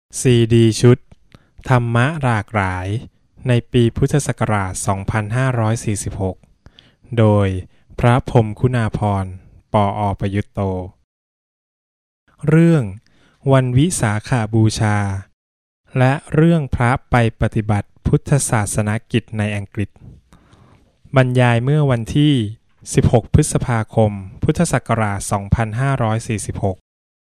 ซีดีชุดธรรมะหลากหลายในปีพุทธศักราช 2546 โดยพระพรหมคุณาภรณ์ ปอ.ประยุตโต เรื่องวันวิสาขบูชาและเรื่องพระไปปฏิบัติพุทธศาสนกิจในอังกฤษบรรยายเมื่อวันที่ 16 พฤษภาคม พุทธศักราช 2546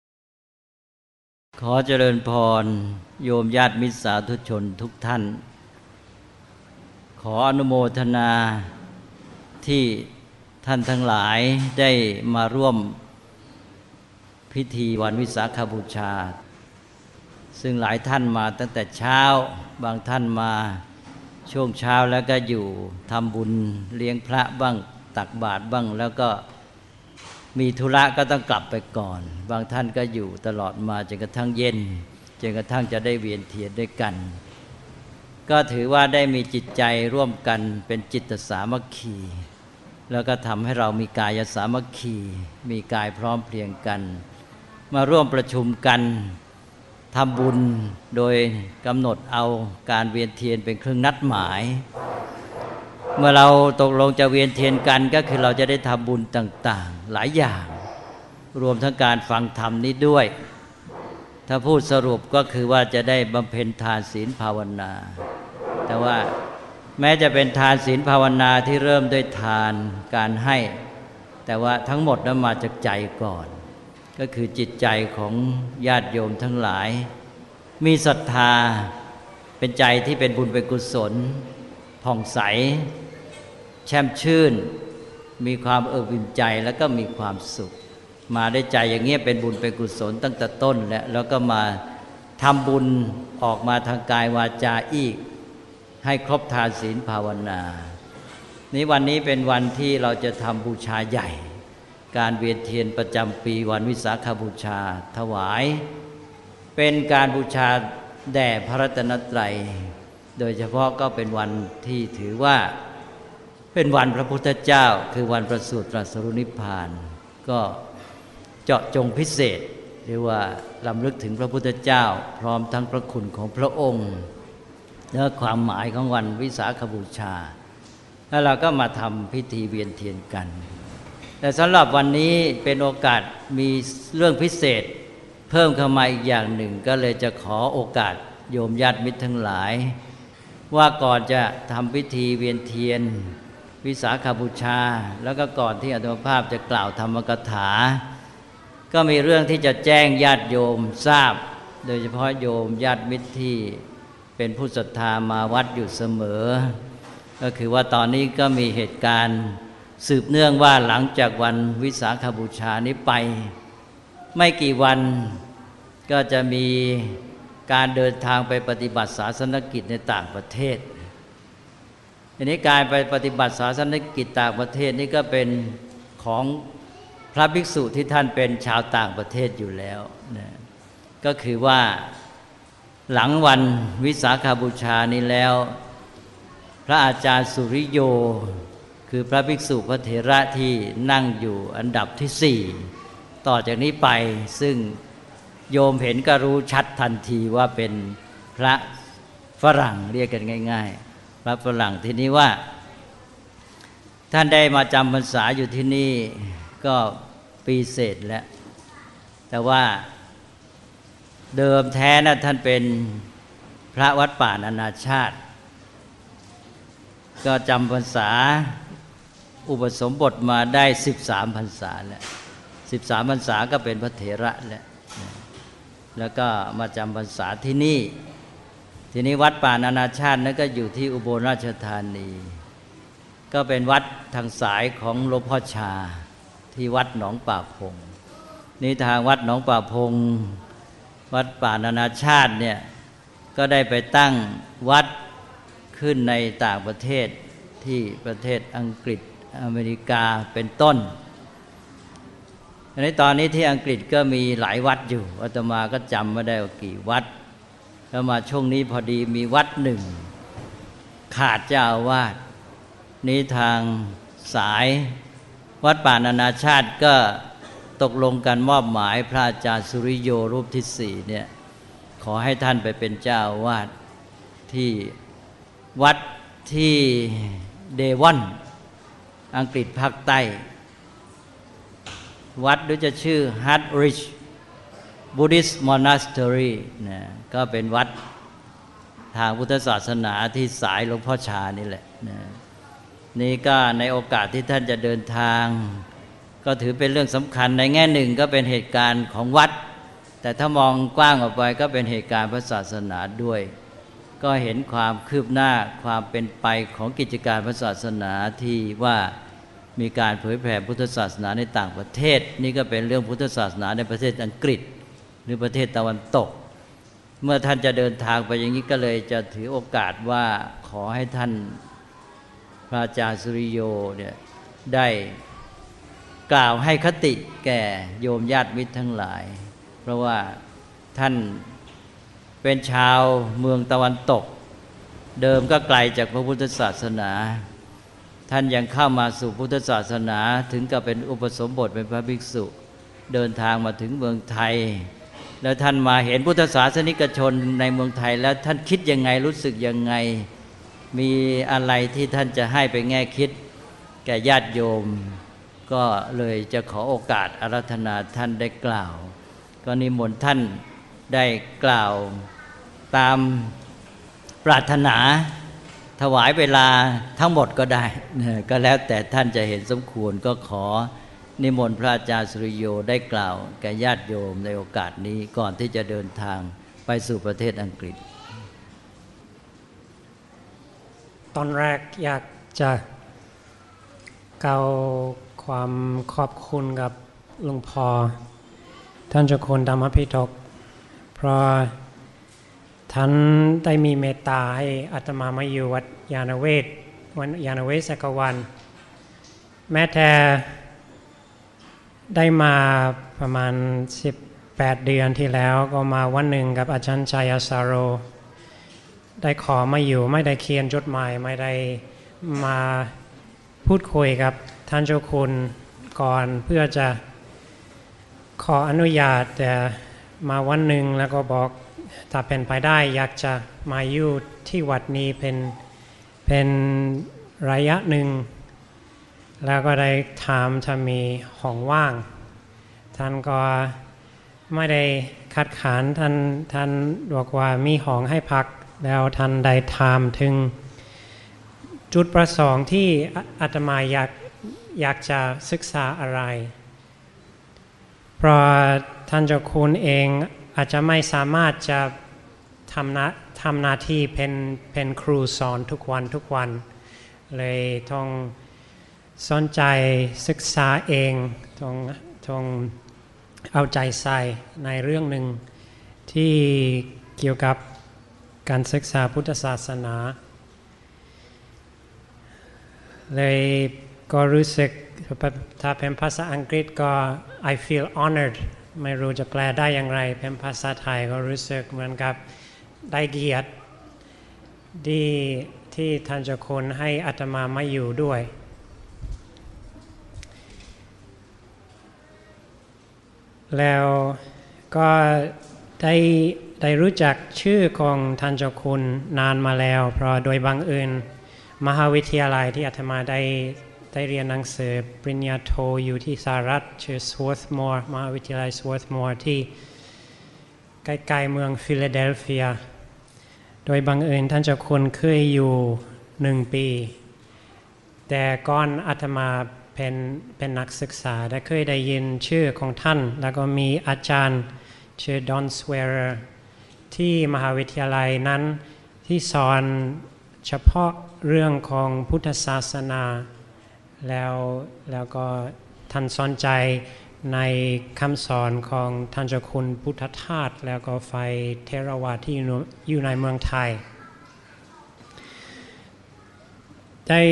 ขอเจริญพรโยมญาติมิตรสาธุชนทุกท่านขออนุโมทนาที่ท่านทั้งหลายได้มาร่วมพิธีวันวิสาขบูชาซึ่งหลายท่านมาตั้งแต่เช้าบางท่านมาช่วงเช้าแล้วก็อยู่ทำบุญเลี้ยงพระบ้างตักบาตรบ้างแล้วก็มีธุระก็ต้องกลับไปก่อนบางท่านก็อยู่ตลอดมาจนกระทั่งเย็นจนกระทั่งจะได้เวียนเทียนด้วยกันก็ถือว่าได้มีจิตใจร่วมกันเป็นจิตสามัคคีแล้วก็ทำให้เรามีกายสามัคคีมีกายพร้อมเพรียงกันมาร่วมประชุมกันทำบุญโดยกำหนดเอาการเวียนเทียนเป็นเครื่องนัดหมายเมื่อเราตกลงจะเวียนเทียนกันก็คือเราจะได้ทำบุญต่างๆหลายอย่างรวมทั้งการฟังธรรมนี้ด้วยถ้าพูดสรุปก็คือว่าจะได้บำเพ็ญทานศีลภาวนาแต่ว่าแม้จะเป็นทานศีลภาวนาที่เริ่มด้วยทานการให้แต่ว่าทั้งหมดนั้นมาจากใจก่อนก็คือจิตใจของญาติโยมทั้งหลายมีศรัทธาเป็นใจที่เป็นบุญเป็นกุศลผ่องใสแช่มชื่นมีความเอิบอิ่มใจแล้วก็มีความสุขมาได้ใจอย่างเงี้ยเป็นบุญเป็นกุศลตั้งแต่ต้นแล้วก็มาทำบุญออกมาทางกายวาจาอีกให้ครบทานศีลภาวนานี้วันนี้เป็นวันที่เราจะทำบูชาใหญ่การเวียนเทียนประจำปีวันวิสาขบูชาถวายเป็นการบูชาแด่พระรัตนตรัยโดยเฉพาะก็เป็นวันที่ถือว่าเป็นวันพระพุทธเจ้าคือวันประสูติตรัสรู้นิพพานก็เจาะจงพิเศษเรียกว่ารำลึกถึงพระพุทธเจ้าพร้อมทั้งพระคุณของพระองค์และความหมายของวันวิสาขบูชาแล้วเราก็มาทำพิธีเวียนเทียนกันแต่สำหรับวันนี้เป็นโอกาสมีเรื่องพิเศษเพิ่มเข้ามาอีกอย่างหนึ่งก็เลยจะขอโอกาสโยมญาติมิตรทั้งหลายว่าก่อนจะทำพิธีเวียนเทียนวิสาขบูชาแล้วก็ก่อนที่อาตมาภาพจะกล่าวธรรมกถาก็มีเรื่องที่จะแจ้งญาติโยมทราบโดยเฉพาะโยมญาติมิตรที่เป็นผู้ศรัทธามาวัดอยู่เสมอก็คือว่าตอนนี้ก็มีเหตุการณ์สืบเนื่องว่าหลังจากวันวิสาขบูชานี้ไปไม่กี่วันก็จะมีการเดินทางไปปฏิบัติศาสนกิจในต่างประเทศทีนี้การไปปฏิบัติศาสนกิจต่างประเทศนี่ก็เป็นของพระภิกษุที่ท่านเป็นชาวต่างประเทศอยู่แล้วนะก็คือว่าหลังวันวิสาขบูชานี้แล้วพระอาจารย์สุริโยคือพระภิกษุพระเถระที่นั่งอยู่อันดับที่4ต่อจากนี้ไปซึ่งโยมเห็นก็รู้ชัดทันทีว่าเป็นพระฝรั่งเรียกกันง่ายๆพระฝรั่งทีนี้ว่าท่านได้มาจำพรรษาอยู่ที่นี่ก็ปีเศษแล้วแต่ว่าเดิมแท้นะท่านเป็นพระวัดป่านานาชาติก็จำพรรษาอุปสมบทมาได้13พรรษาแล้ว13พรรษาก็เป็นพระเถระแล้วก็มาจำพรรษาที่นี่ทีนี้วัดป่านานาชาตินั้นก็อยู่ที่อุบลราชธานีก็เป็นวัดทางสายของหลวงพ่อชาที่วัดหนองป่าพงนี่ทางวัดหนองป่าพงวัดป่านานาชาติเนี่ยก็ได้ไปตั้งวัดขึ้นในต่างประเทศที่ประเทศอังกฤษอเมริกาเป็นต้นในตอนนี้ที่อังกฤษก็มีหลายวัดอยู่อาตมาก็จำไม่ได้ว่ากี่วัดแล้วมาช่วงนี้พอดีมีวัดหนึ่งขาดเจ้าอาวาสนี้ทางสายวัดป่านานาชาติก็ตกลงกันมอบหมายพระอาจารย์สุริโยรูปที่4เนี่ยขอให้ท่านไปเป็นเจ้าวาดที่วัดที่เดวอนอังกฤษภาคใต้วัดหรือจะชื่อ Hartridge Buddhist Monastery นะก็เป็นวัดทางพุทธศาสนาที่สายหลวงพ่อชานี่แหละนะนี่ก็ในโอกาสที่ท่านจะเดินทางก็ถือเป็นเรื่องสำคัญในแง่หนึ่งก็เป็นเหตุการณ์ของวัดแต่ถ้ามองกว้างออกไปก็เป็นเหตุการณ์พระศาสนาด้วยก็เห็นความคืบหน้าความเป็นไปของกิจการพระศาสนาที่ว่ามีการเผยแผ่พุทธศาสนาในต่างประเทศนี่ก็เป็นเรื่องพุทธศาสนาในประเทศอังกฤษหรือประเทศตะวันตกเมื่อท่านจะเดินทางไปอย่างนี้ก็เลยจะถือโอกาสว่าขอให้ท่านพระอาจารย์สุริโยเนี่ยได้กล่าวให้คติแก่โยมญาติมิตรทั้งหลายเพราะว่าท่านเป็นชาวเมืองตะวันตกเดิมก็ไกลจากพระพุทธศาสนาท่านยังเข้ามาสู่พุทธศาสนาถึงกับเป็นอุปสมบทเป็นพระภิกษุเดินทางมาถึงเมืองไทยแล้วท่านมาเห็นพุทธศาสนิกชนในเมืองไทยแล้วท่านคิดยังไงรู้สึกยังไงมีอะไรที่ท่านจะให้ไปแง่คิดแก่ญาติโยมก็เลยจะขอโอกาสอาราธนาท่านได้กล่าวก็นิมนต์ท่านได้กล่าวตามปรารถนาถวายเวลาทั้งหมดก็ได้ก็แล้วแต่ท่านจะเห็นสมควรก็ขอนิมนต์พระอาจารย์สุริโยได้กล่าวแก่ญาติโยมในโอกาสนี้ก่อนที่จะเดินทางไปสู่ประเทศอังกฤษตอนแรกอยากจะกล่าวความขอบคุณกับหลวงพ่อท่านเจ้าคุณธรรมภิทกเพราะท่านได้มีเมตตาให้อาตมามาอยู่วัดยานเวศวันยานเวศสักวันแม้แต่ได้มาประมาณ18 เดือนที่แล้วก็มาวันหนึ่งกับอาจารย์ชัยสาโรได้ขอมาอยู่ไม่ได้เขียนจดหมายไม่ได้มาพูดคุยกับท่านเจ้าคุณก่อนเพื่อจะขออนุญาตแต่มาวันหนึ่งแล้วก็บอกถ้าเป็นไปได้อยากจะมาอยู่ที่วัดนี้เป็นระยะหนึ่งแล้วก็ได้ถามถ้ามีห้องว่างท่านก็ไม่ได้คัดค้านท่านบอกว่ามีห้องให้พักแล้วท่านได้ถามถึงจุดประสงค์ที่อาตมาอยากจะศึกษาอะไรเพราะท่านเจ้าคุณเองอาจจะไม่สามารถจะทำหน้าที่เป็นครูสอนทุกวันเลยต้องสนใจศึกษาเองต้องเอาใจใส่ในเรื่องหนึ่งที่เกี่ยวกับการศึกษาพุทธศาสนาเลยก็รู้สึกถ้าเป็นภาษาอังกฤษก็ I feel honored ไม่รู้จะแปลได้อย่างไรเป็นภาษาไทยก็รู้สึกเหมือนกับได้เกียรติที่ท่านเจ้าคุณให้อาตมามาอยู่ด้วยแล้วก็ได้รู้จักชื่อของท่านเจ้าคุณนานมาแล้วเพราะโดยบังเอิญมหาวิทยาลัยที่อาตมาได้เรียนหนังสือปริญญาโทอยู่ที่สหรัฐชื่อ Swarthmore มหาวิทยาลัย Swarthmore ที่ใกล้ๆเมืองฟิลาเดลเฟียโดยบังเอิญท่านเจ้าคุณเคยอยู่1 ปีแต่ก่อนอาตมาเป็นนักศึกษาได้เคยได้ยินชื่อของท่านแล้วก็มีอาจารย์ชื่อ Don Swearer ที่มหาวิทยาลัยนั้นที่สอนเฉพาะเรื่องของพุทธศาสนาแล้วก็ท่านสนใจในคำสอนของท่านเจ้าคุณพุทธทาสแล้วก็ฝ่ายเทรวาทที่อยู่ในเมืองไทยได้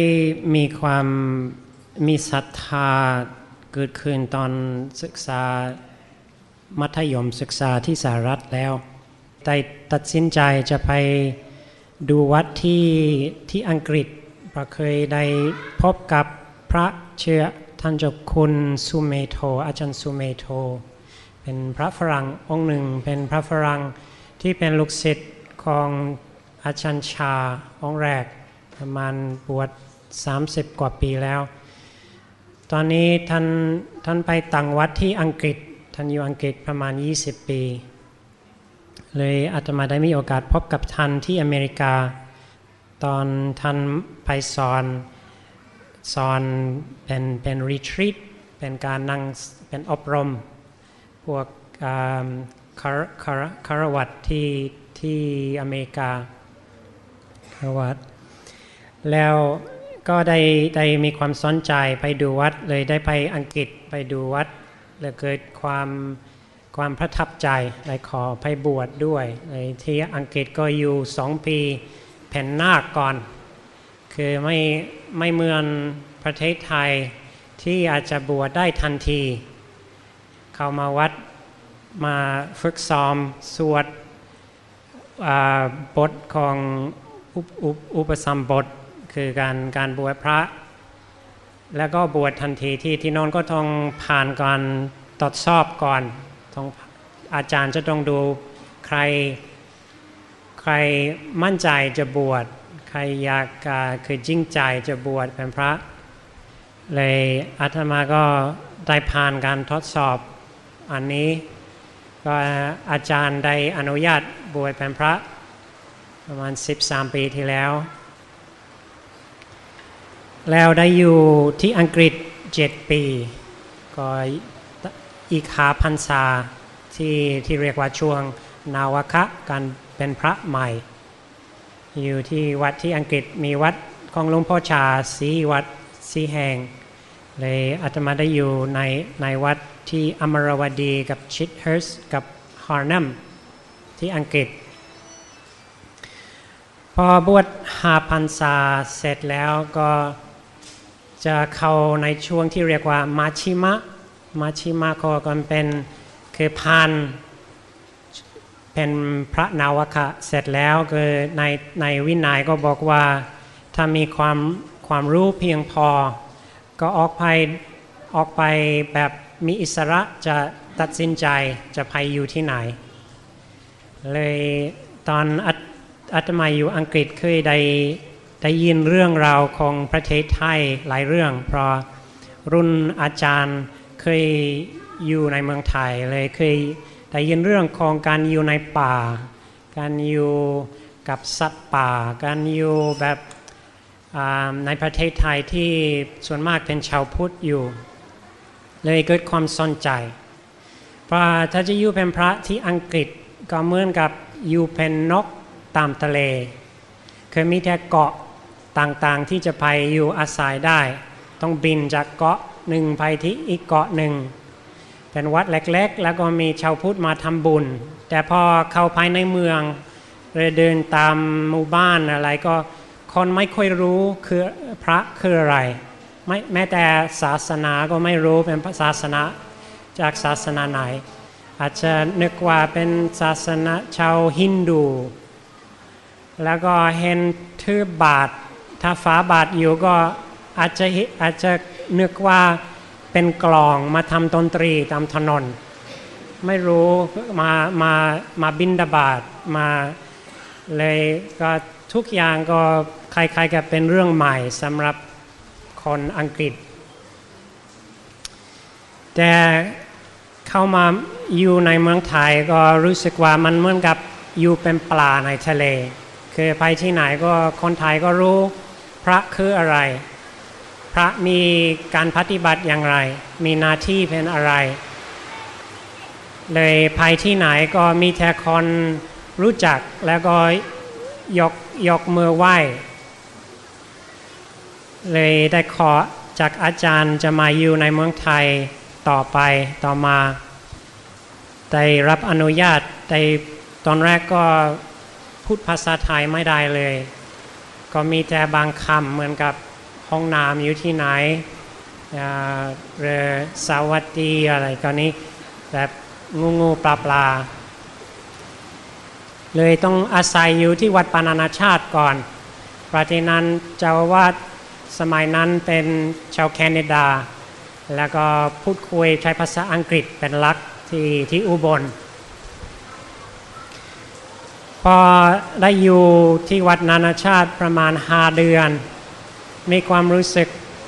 มีศรัทธาเกิดขึ้นตอนศึกษามัธยมศึกษาที่สหรัฐแล้วได้ตัดสินใจจะไปดูวัดที่อังกฤษเพราะเคยได้พบกับพระเชื่อท่านเจ้าคุณสุเมโธอาจารย์สุเมโธเป็นพระฝรั่งองค์หนึ่งเป็นพระฝรั่งที่เป็นลูกศิษย์ของอาจารย์ชาองค์แรกประมาณบวช30 กว่าปีแล้วตอนนี้ท่านไปต่างวัดที่อังกฤษท่านอยู่อังกฤษประมาณ20 ปีเลยอาตมาได้มีโอกาสพบกับท่านที่อเมริกาตอนท่านไปสอนเป็นรีทรีตเป็นการนั่งเป็นอบรมพวกคารวัตที่อเมริกาคารวัตแล้วก็ได้มีความสนใจไปดูวัดเลยได้ไปอังกฤษไปดูวัดแล้วเกิดความประทับใจเลยขอไปบวชด้วยเลยที่อังกฤษก็อยู่2 ปีแผ่นนาคก่อนคือไม่เหมือนประเทศไทยที่อาจจะบวชได้ทันทีเข้ามาวัดมาฝึกซ้อมสวดบทของอุปสัมบทคือการบวชพระแล้วก็บวชทันทีที่นนก็ต้องผ่านการตรวจสอบก่อนอาจารย์จะต้องดูใครมั่นใจจะบวชใครอยากคือจริงใจจะบวชเป็นพระเลยอาตมาก็ได้ผ่านการทดสอบอันนี้ก็อาจารย์ได้อนุญาตบวชเป็นพระประมาณ13 ปีที่แล้วได้อยู่ที่อังกฤษ7 ปีก็อีก5 พรรษาที่เรียกว่าช่วงนาวคะการเป็นพระใหม่อยู่ที่วัดที่อังกฤษมีวัดของหลวงพ่อชา4 แห่งเลยอาตมาได้อยู่ในวัดที่อมรวดีกับชิดเฮิร์สกับฮาร์นัมที่อังกฤษพอบวช5 พรรษาเสร็จแล้วก็จะเข้าในช่วงที่เรียกว่ามาชิมะก็เป็นคือผ่านเป็นพระนาวคะเสร็จแล้วคือในวินัยก็บอกว่าถ้ามีความรู้เพียงพอก็ออกไปแบบมีอิสระจะตัดสินใจจะไปอยู่ที่ไหนเลยตอนอาตมาอยู่อังกฤษเคยได้ยินเรื่องราวของประเทศไทยหลายเรื่องเพราะรุ่นอาจารย์เคยอยู่ในเมืองไทยเลยเคยได้ยินเรื่องของการอยู่ในป่าการอยู่กับสัตว์ป่าการอยู่แบบในประเทศไทยที่ส่วนมากเป็นชาวพุทธอยู่เลยเกิดความสนใจเพราะถ้าจะอยู่เป็นพระที่อังกฤษก็เหมือนกับอยู่เป็นนกตามทะเลคือมีแต่เกาะต่างๆที่จะไปอยู่อาศัยได้ต้องบินจากเกาะหนึ่งไปที่อีกเกาะหนึ่งเป็นวัดเล็กๆแล้วก็มีชาวพุทธมาทำบุญแต่พอเข้าไปในเมืองเดินตามหมู่บ้านอะไรก็คนไม่ค่อยรู้คือพระคืออะไรแม้แต่ศาสนาก็ไม่รู้เป็นศาสนาจากศาสนาไหนอาจจะนึกว่าเป็นศาสนาชาวฮินดูแล้วก็เห็นถือบาตรถ้าฝาบาตรอยู่ก็อาจจะนึกว่าเป็นกลองมาทำดนตรีตามถนนไม่รู้มาบิณฑบาตมาเลยก็ทุกอย่างก็คล้ายๆกับเป็นเรื่องใหม่สำหรับคนอังกฤษแต่เข้ามาอยู่ในเมืองไทยก็รู้สึกว่ามันเหมือนกับอยู่เป็นปลาในทะเลคือไปที่ไหนก็คนไทยก็รู้พระคืออะไรพระมีการปฏิบัติอย่างไรมีหน้าที่เป็นอะไรเลยไปที่ไหนก็มีแต่คนรู้จักแล้วก็ยกมือไหว้เลยได้ขอจากอาจารย์จะมาอยู่ในเมืองไทยต่อมาได้รับอนุญาตแต่ตอนแรกก็พูดภาษาไทยไม่ได้เลยก็มีแต่บางคำเหมือนกับห้องน้ำอยู่ที่ไหนสวัสดีอะไรก็นี้แบบงูปลาเลยต้องอาศัยอยู่ที่วัดปานานาชาติก่อนเพราะที่นั้นเจ้าอาวาสสมัยนั้นเป็นชาวแคนาดาแล้วก็พูดคุยใช้ภาษาอังกฤษเป็นหลักที่อุบลพอได้อยู่ที่วัดนานาชาติประมาณ5 เดือนมีความรู้สึก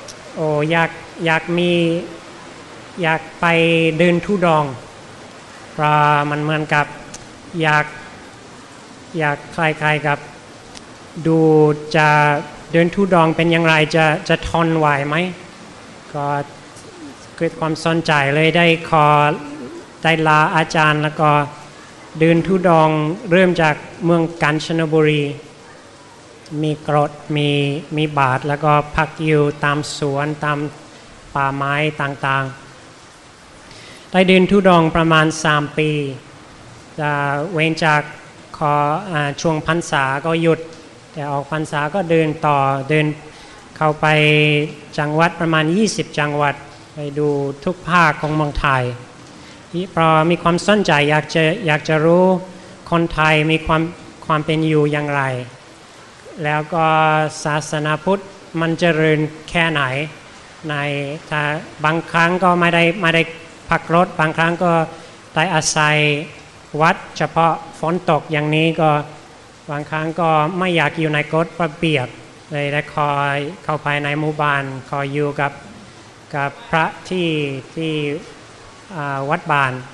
อยากไปเดินธุดงค์เพราะมันเหมือนกับอยากคล้ายๆกับดูจะเดินธุดงค์เป็นอย่างไรจะทนไหวไหมก็เกิดความสนใจเลยได้ลาอาจารย์แล้วก็เดินธุดงค์เริ่มจากเมืองกาญจนบุรีมีกรดมีบาทแล้วก็พักอยู่ตามสวนตามป่าไม้ต่างๆได้เดินธุดงค์ประมาณ3 ปีเว้นจากช่วงพรรษาก็หยุดแต่ออกพรรษาก็เดินต่อเดินเข้าไปจังหวัดประมาณ20 จังหวัดไปดูทุกภาคของเมืองไทยเพราะมีความสนใจอยากจะรู้คนไทยมีความเป็นอยู่อย่างไรแล้วก็ศาสนาพุทธมันเจริญแค่ไหนถ้าบางครั้งก็ไม่ได้พักรถบางครั้งก็ได้อาศัยวัดเฉพาะฝนตกอย่างนี้ก็บางครั้งก็ไม่อยากอยู่ในกฎระเบียบเลยได้คอยเข้าไปในหมู่บ้านคอยอยู่กับพระที่วัดบ้าน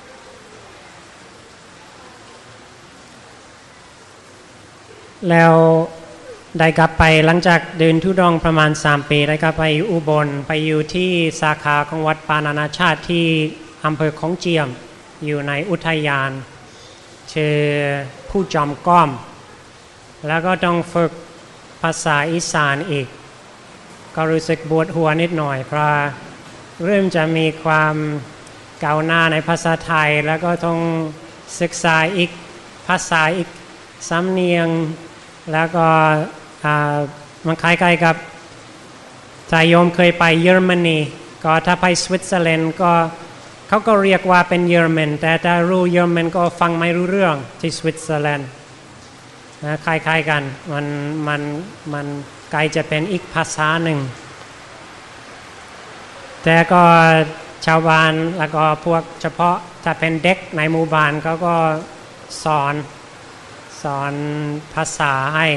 แล้วได้กลับไปหลังจากเดินธุดงค์ประมาณ3 ปีได้กลับไปอุบลไปอยู่ที่สาขาของวัดปานานาชาติที่อำเภอของเจียมอยู่ในอุทยานชื่อผู้จอมก้อมแล้วก็ต้องฝึกภาษาอีสานอีกก็รู้สึกปวดหัวนิดหน่อยเพราะเริ่มจะมีความก้าวหน้าในภาษาไทยแล้วก็ต้องศึกษาอีกภาษาอีกสำเนียงแล้วก็มันคล้ายๆกับชายโยมเคยไปเยอรมนีก็ถ้าไปสวิตเซอร์แลนด์ก็เขาก็เรียกว่าเป็นเยอรมันแต่ถ้ารู้เยอรมันก็ฟังไม่รู้เรื่องที่สวิตเซอร์แลนด์คล้ายๆกันมันไกลจะเป็นอีกภาษาหนึ่งแต่ก็ชาวบ้านแล้วก็พวกเฉพาะถ้าเป็นเด็กในหมู่บ้านเขาก็สอนภาษาให้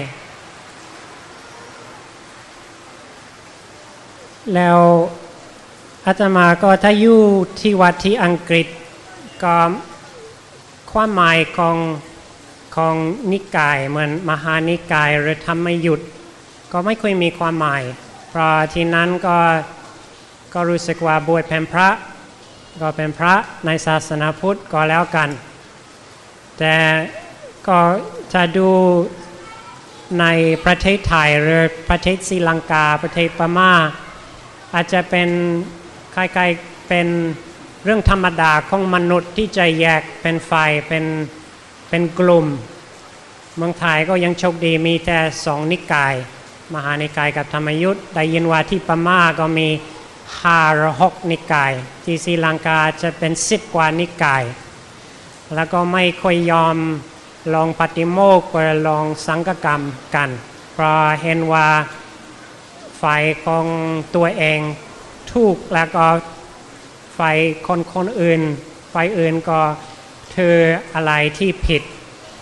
แล้วอาตมาก็ถ้าอยู่ที่วัดที่อังกฤษก็ความหมายของนิกายเหมือนมหานิกายหรือธรรมยุทธก็ไม่ค่อยมีความหมายเพราะที่นั้นก็รู้สึกว่าบวชเป็นพระก็เป็นพระในศาสนาพุทธก็แล้วกันแต่ก็จะดูในประเทศไทยหรือประเทศศรีลังกาประเทศพม่าอาจจะเป็นคล้ายๆเป็นเรื่องธรรมดาของมนุษย์ที่จะแยกเป็นฝ่ายเป็นกลุ่มเมืองไทยก็ยังโชคดีมีแต่2 นิกายมหานิกายกับธรรมยุทธได้ยินว่าที่พม่าก็มี5 หรือ 6 นิกายที่ศรีลังกาจะเป็น10 กว่านิกายแล้วก็ไม่ค่อยยอมลองปฏิโมกข์หรือลองสังฆกรรมกันเพราะเห็นว่าฝ่ายของตัวเองถูกแล้วก็ฝ่ายคนอื่นฝ่ายอื่นก็ถืออะไรที่ผิด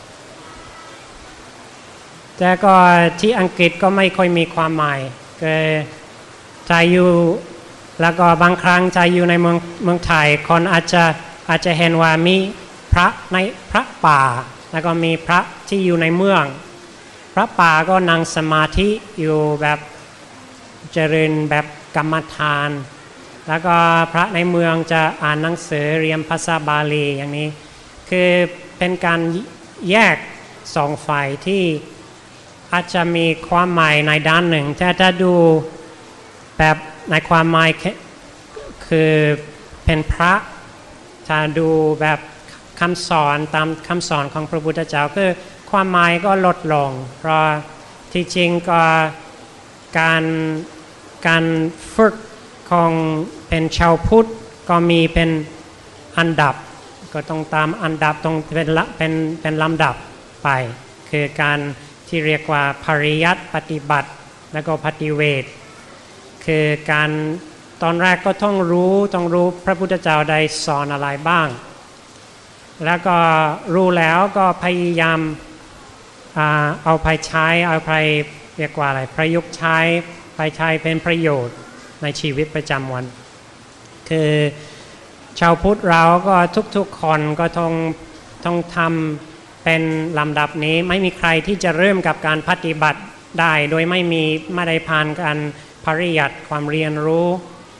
แต่ก็ที่อังกฤษก็ไม่ค่อยมีความหมายก็จะอยู่แล้วก็บางครั้งจะอยู่ในเมืองไทยคนอาจจะเห็นว่ามีพระป่าแล้วก็มีพระที่อยู่ในเมืองพระป่าก็นั่งสมาธิอยู่แบบเจริญแบบกรรมฐานแล้วก็พระในเมืองจะอ่านหนังสือเรียนภาษาบาลีอย่างนี้คือเป็นการแยก2 ฝ่ายที่อาจจะมีความหมายในด้านหนึ่งแต่ถ้าดูแบบในความหมายคือเป็นพระถ้าดูแบบคำสอนตามคำสอนของพระพุทธเจ้าคือความหมายก็ลดลงเพราะที่จริงก็การฝึกของเป็นชาวพุทธก็มีเป็นอันดับก็ต้องตามอันดับต้องเป็นลำดับไปคือการที่เรียกว่าปริยัติปฏิบัติแล้วก็ปฏิเวทคือการตอนแรกก็ต้องรู้พระพุทธเจ้าได้สอนอะไรบ้างแล้วก็รู้แล้วก็พยายามเอาไปใช้เอาไปเรียกว่าอะไรประยุกต์ใช้ไปใช้เป็นประโยชน์ในชีวิตประจำวันคือชาวพุทธเราก็ทุกๆคนก็ต้องทำเป็นลำดับนี้ไม่มีใครที่จะเริ่มกับการปฏิบัติได้โดยไม่ได้ผ่านการปริยัติความเรียนรู้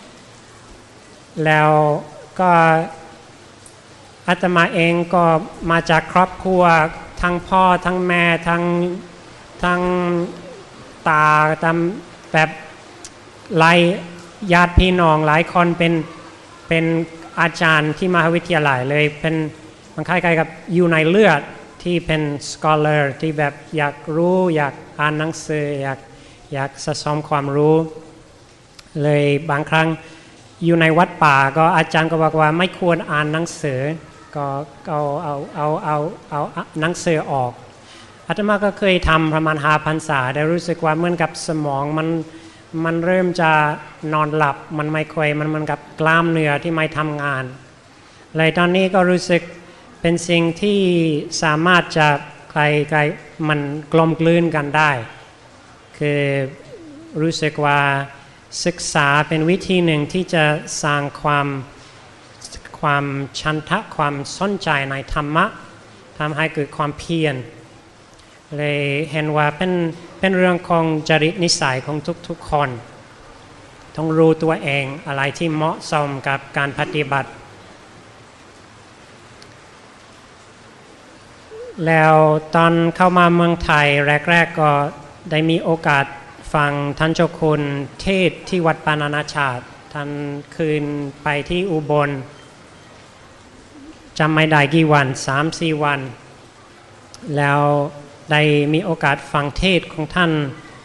แล้วก็อาตมาเองก็มาจากครอบครัวทั้งพ่อทั้งแม่ทั้งตาตามแบบหลายญาติพี่น้องหลายคนเป็นอาจารย์ที่มหาวิทยาลัยเลยเป็นมันคล้ายๆกับอยู่ในเลือดที่เป็น scholar ที่แบบอยากรู้อยากอ่านหนังสืออยากสะสมความรู้เลยบางครั้งอยู่ในวัดป่าก็อาจารย์ก็บอกว่าไม่ควรอ่านหนังสือก็เอาหนังสือออกอาตมาก็เคยทำประมาณ5 พรรษาแต่รู้สึกว่าเหมือนกับสมองมันเริ่มจะนอนหลับมันไม่ค่อยมันเหมือนกับกล้ามเนื้อที่ไม่ทำงานเลยตอนนี้ก็รู้สึกเป็นสิ่งที่สามารถจะใครมันกลมกลืนกันได้คือรู้สึกว่าศึกษาเป็นวิธีหนึ่งที่จะสร้างความฉันทะความสนใจในธรรมะทำให้เกิดความเพียรเลยเห็นว่าเป็นเรื่องของจริตนิสัยของทุกๆคนต้องรู้ตัวเองอะไรที่เหมาะสมกับการปฏิบัติแล้วตอนเข้ามาเมืองไทยแรกๆก็ได้มีโอกาสฟังท่านเจ้าคุณเทศที่วัดปานานาชาติท่านคืนไปที่อุบลจำไม่ได้กี่วัน 3-4 วันแล้วได้มีโอกาสฟังเทศของท่าน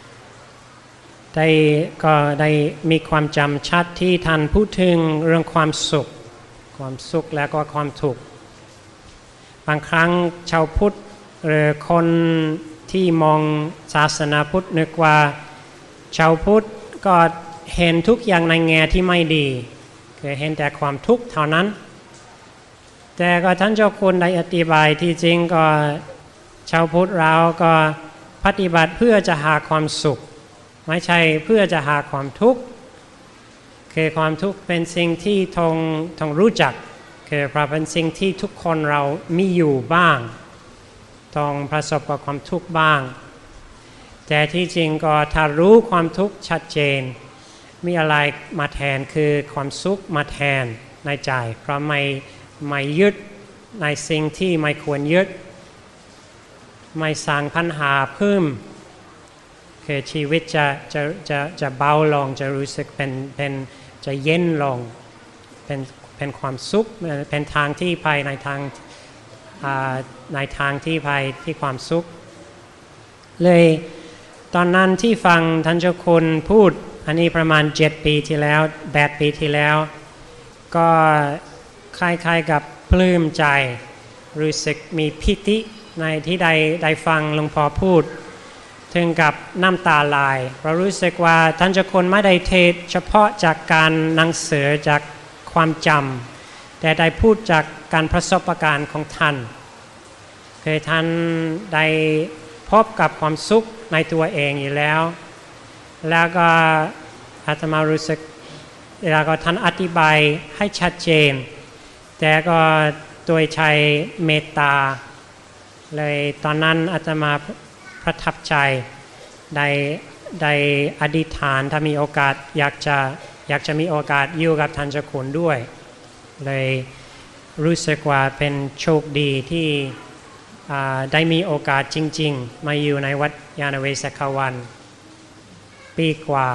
ก็ได้มีความจำชัดที่ท่านพูดถึงเรื่องความสุขและก็ความทุกข์บางครั้งชาวพุทธหรือคนที่มองศาสนาพุทธนึกว่าชาวพุทธก็เห็นทุกอย่างในแง่ที่ไม่ดีคือเห็นแต่ความทุกข์เท่านั้นแต่ก็ท่านเจ้าคุณได้อธิบายที่จริงก็ชาวพุทธเราก็ปฏิบัติเพื่อจะหาความสุขไม่ใช่เพื่อจะหาความทุกข์คือความทุกข์เป็นสิ่งที่ต้องรู้จักคือเป็นสิ่งที่ทุกคนเรามีอยู่บ้างต้องประสบกับความทุกข์บ้างแต่ที่จริงก็ถ้ารู้ความทุกข์ชัดเจนมีอะไรมาแทนคือความสุขมาแทนในใจเพราะไม่ยึดในสิ่งที่ไม่ควรยึดไม่สร้างปัญหาเพิ่มคือชีวิตจะเบาลงจะรู้สึกเป็นจะเย็นลงเป็นความสุขเป็นทางที่ไปในทางที่ไปที่ความสุขเลยตอนนั้นที่ฟังท่านเจ้าคุณพูดอันนี้ประมาณ7 ปีที่แล้ว8 ปีที่แล้วก็คล้ายๆกับปลื้มใจรู้สึกมีปิติในที่ได้ฟังหลวงพ่อพูดถึงกับน้ำตาไหลเรารู้สึกว่าท่านเจ้าคุณไม่ได้เทศเฉพาะจากการหนังสือจากความจำแต่ได้พูดจากการประสบการณ์ของท่านเคยท่านได้พบกับความสุขในตัวเองอยู่แล้วก็อาตมารู้สึกแล้วก็ท่านอธิบายให้ชัดเจนแต่ก็โดยใช้เมตตาเลยตอนนั้นอาตมาประทับใจได้อธิษฐานถ้ามีโอกาสอยากจะมีโอกาสอยู่กับท่านเจ้าคุณด้วยเลยรู้สึกว่าเป็นโชคดีที่ได้มีโอกาสจริงๆมาอยู่ในวัดยานเวศกวันปีกว่า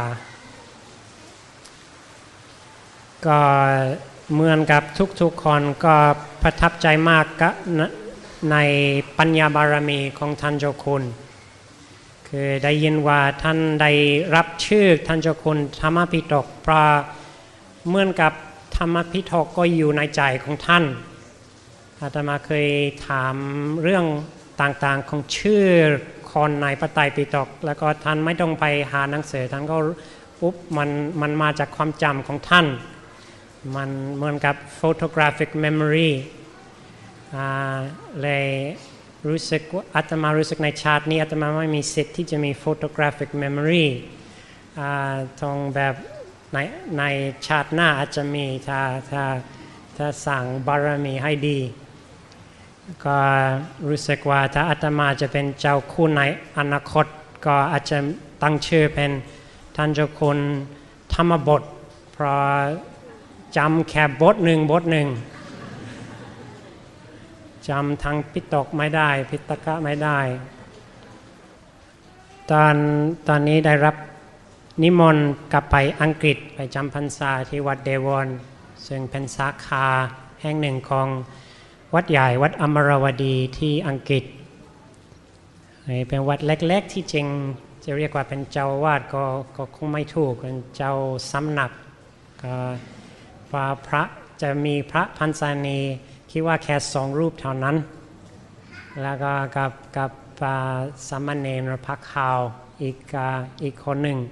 ก็เหมือนกับทุกๆคนก็ประทับใจมากในปัญญาบารมีของท่านเจ้าคุณคือได้ยินว่าท่านได้รับชื่อท่านเจ้าคุณธรรมปิฎกเพราะเหมือนกับธรรมปิฎกก็อยู่ในใจของท่านอาตมาเคยถามเรื่องต่างๆของชื่อคนในพระไตรปิฎกแล้วก็ท่านไม่ต้องไปหาหนังสือท่านก็ปุ๊บมันมาจากความจำของท่านมันเหมือนกับ photographic memory เลยรู้สึกว่าอาตมารู้สึกในชาตินี้อาตมาไม่มีสิทธิ์ที่จะมี photographic memory ตรงแบบในชาติหน้าอาจจะมีถ้าสั่งบารมีให้ดีก็รู้สึกว่าถ้าอาตมาจะเป็นเจ้าคุณในอนาคตก็อาจจะตั้งชื่อเป็นท่านเจ้าคุณธรรมบทเพราะจำแค่บทหนึ่งจำทั้งปิฎกไม่ได้พิตกะไม่ได้ตอนนี้ได้รับนิมนต์กลับไปอังกฤษไปจำพรรษาที่วัดเดวอนซึ่งเป็นสาขาแห่งหนึ่งของวัดใหญ่วัดอมรวดีที่อังกฤษเป็นวัดเล็กๆที่จริงจะเรียกว่าเป็นเจ้าวาดก็คงไม่ถูกเป็นเจ้าสำนักก็พระจะมีพระพันษานีคิดว่าแค่2 รูปเท่านั้นแล้วก็กับสามเณรพระขาวอีกคนหนึ่ง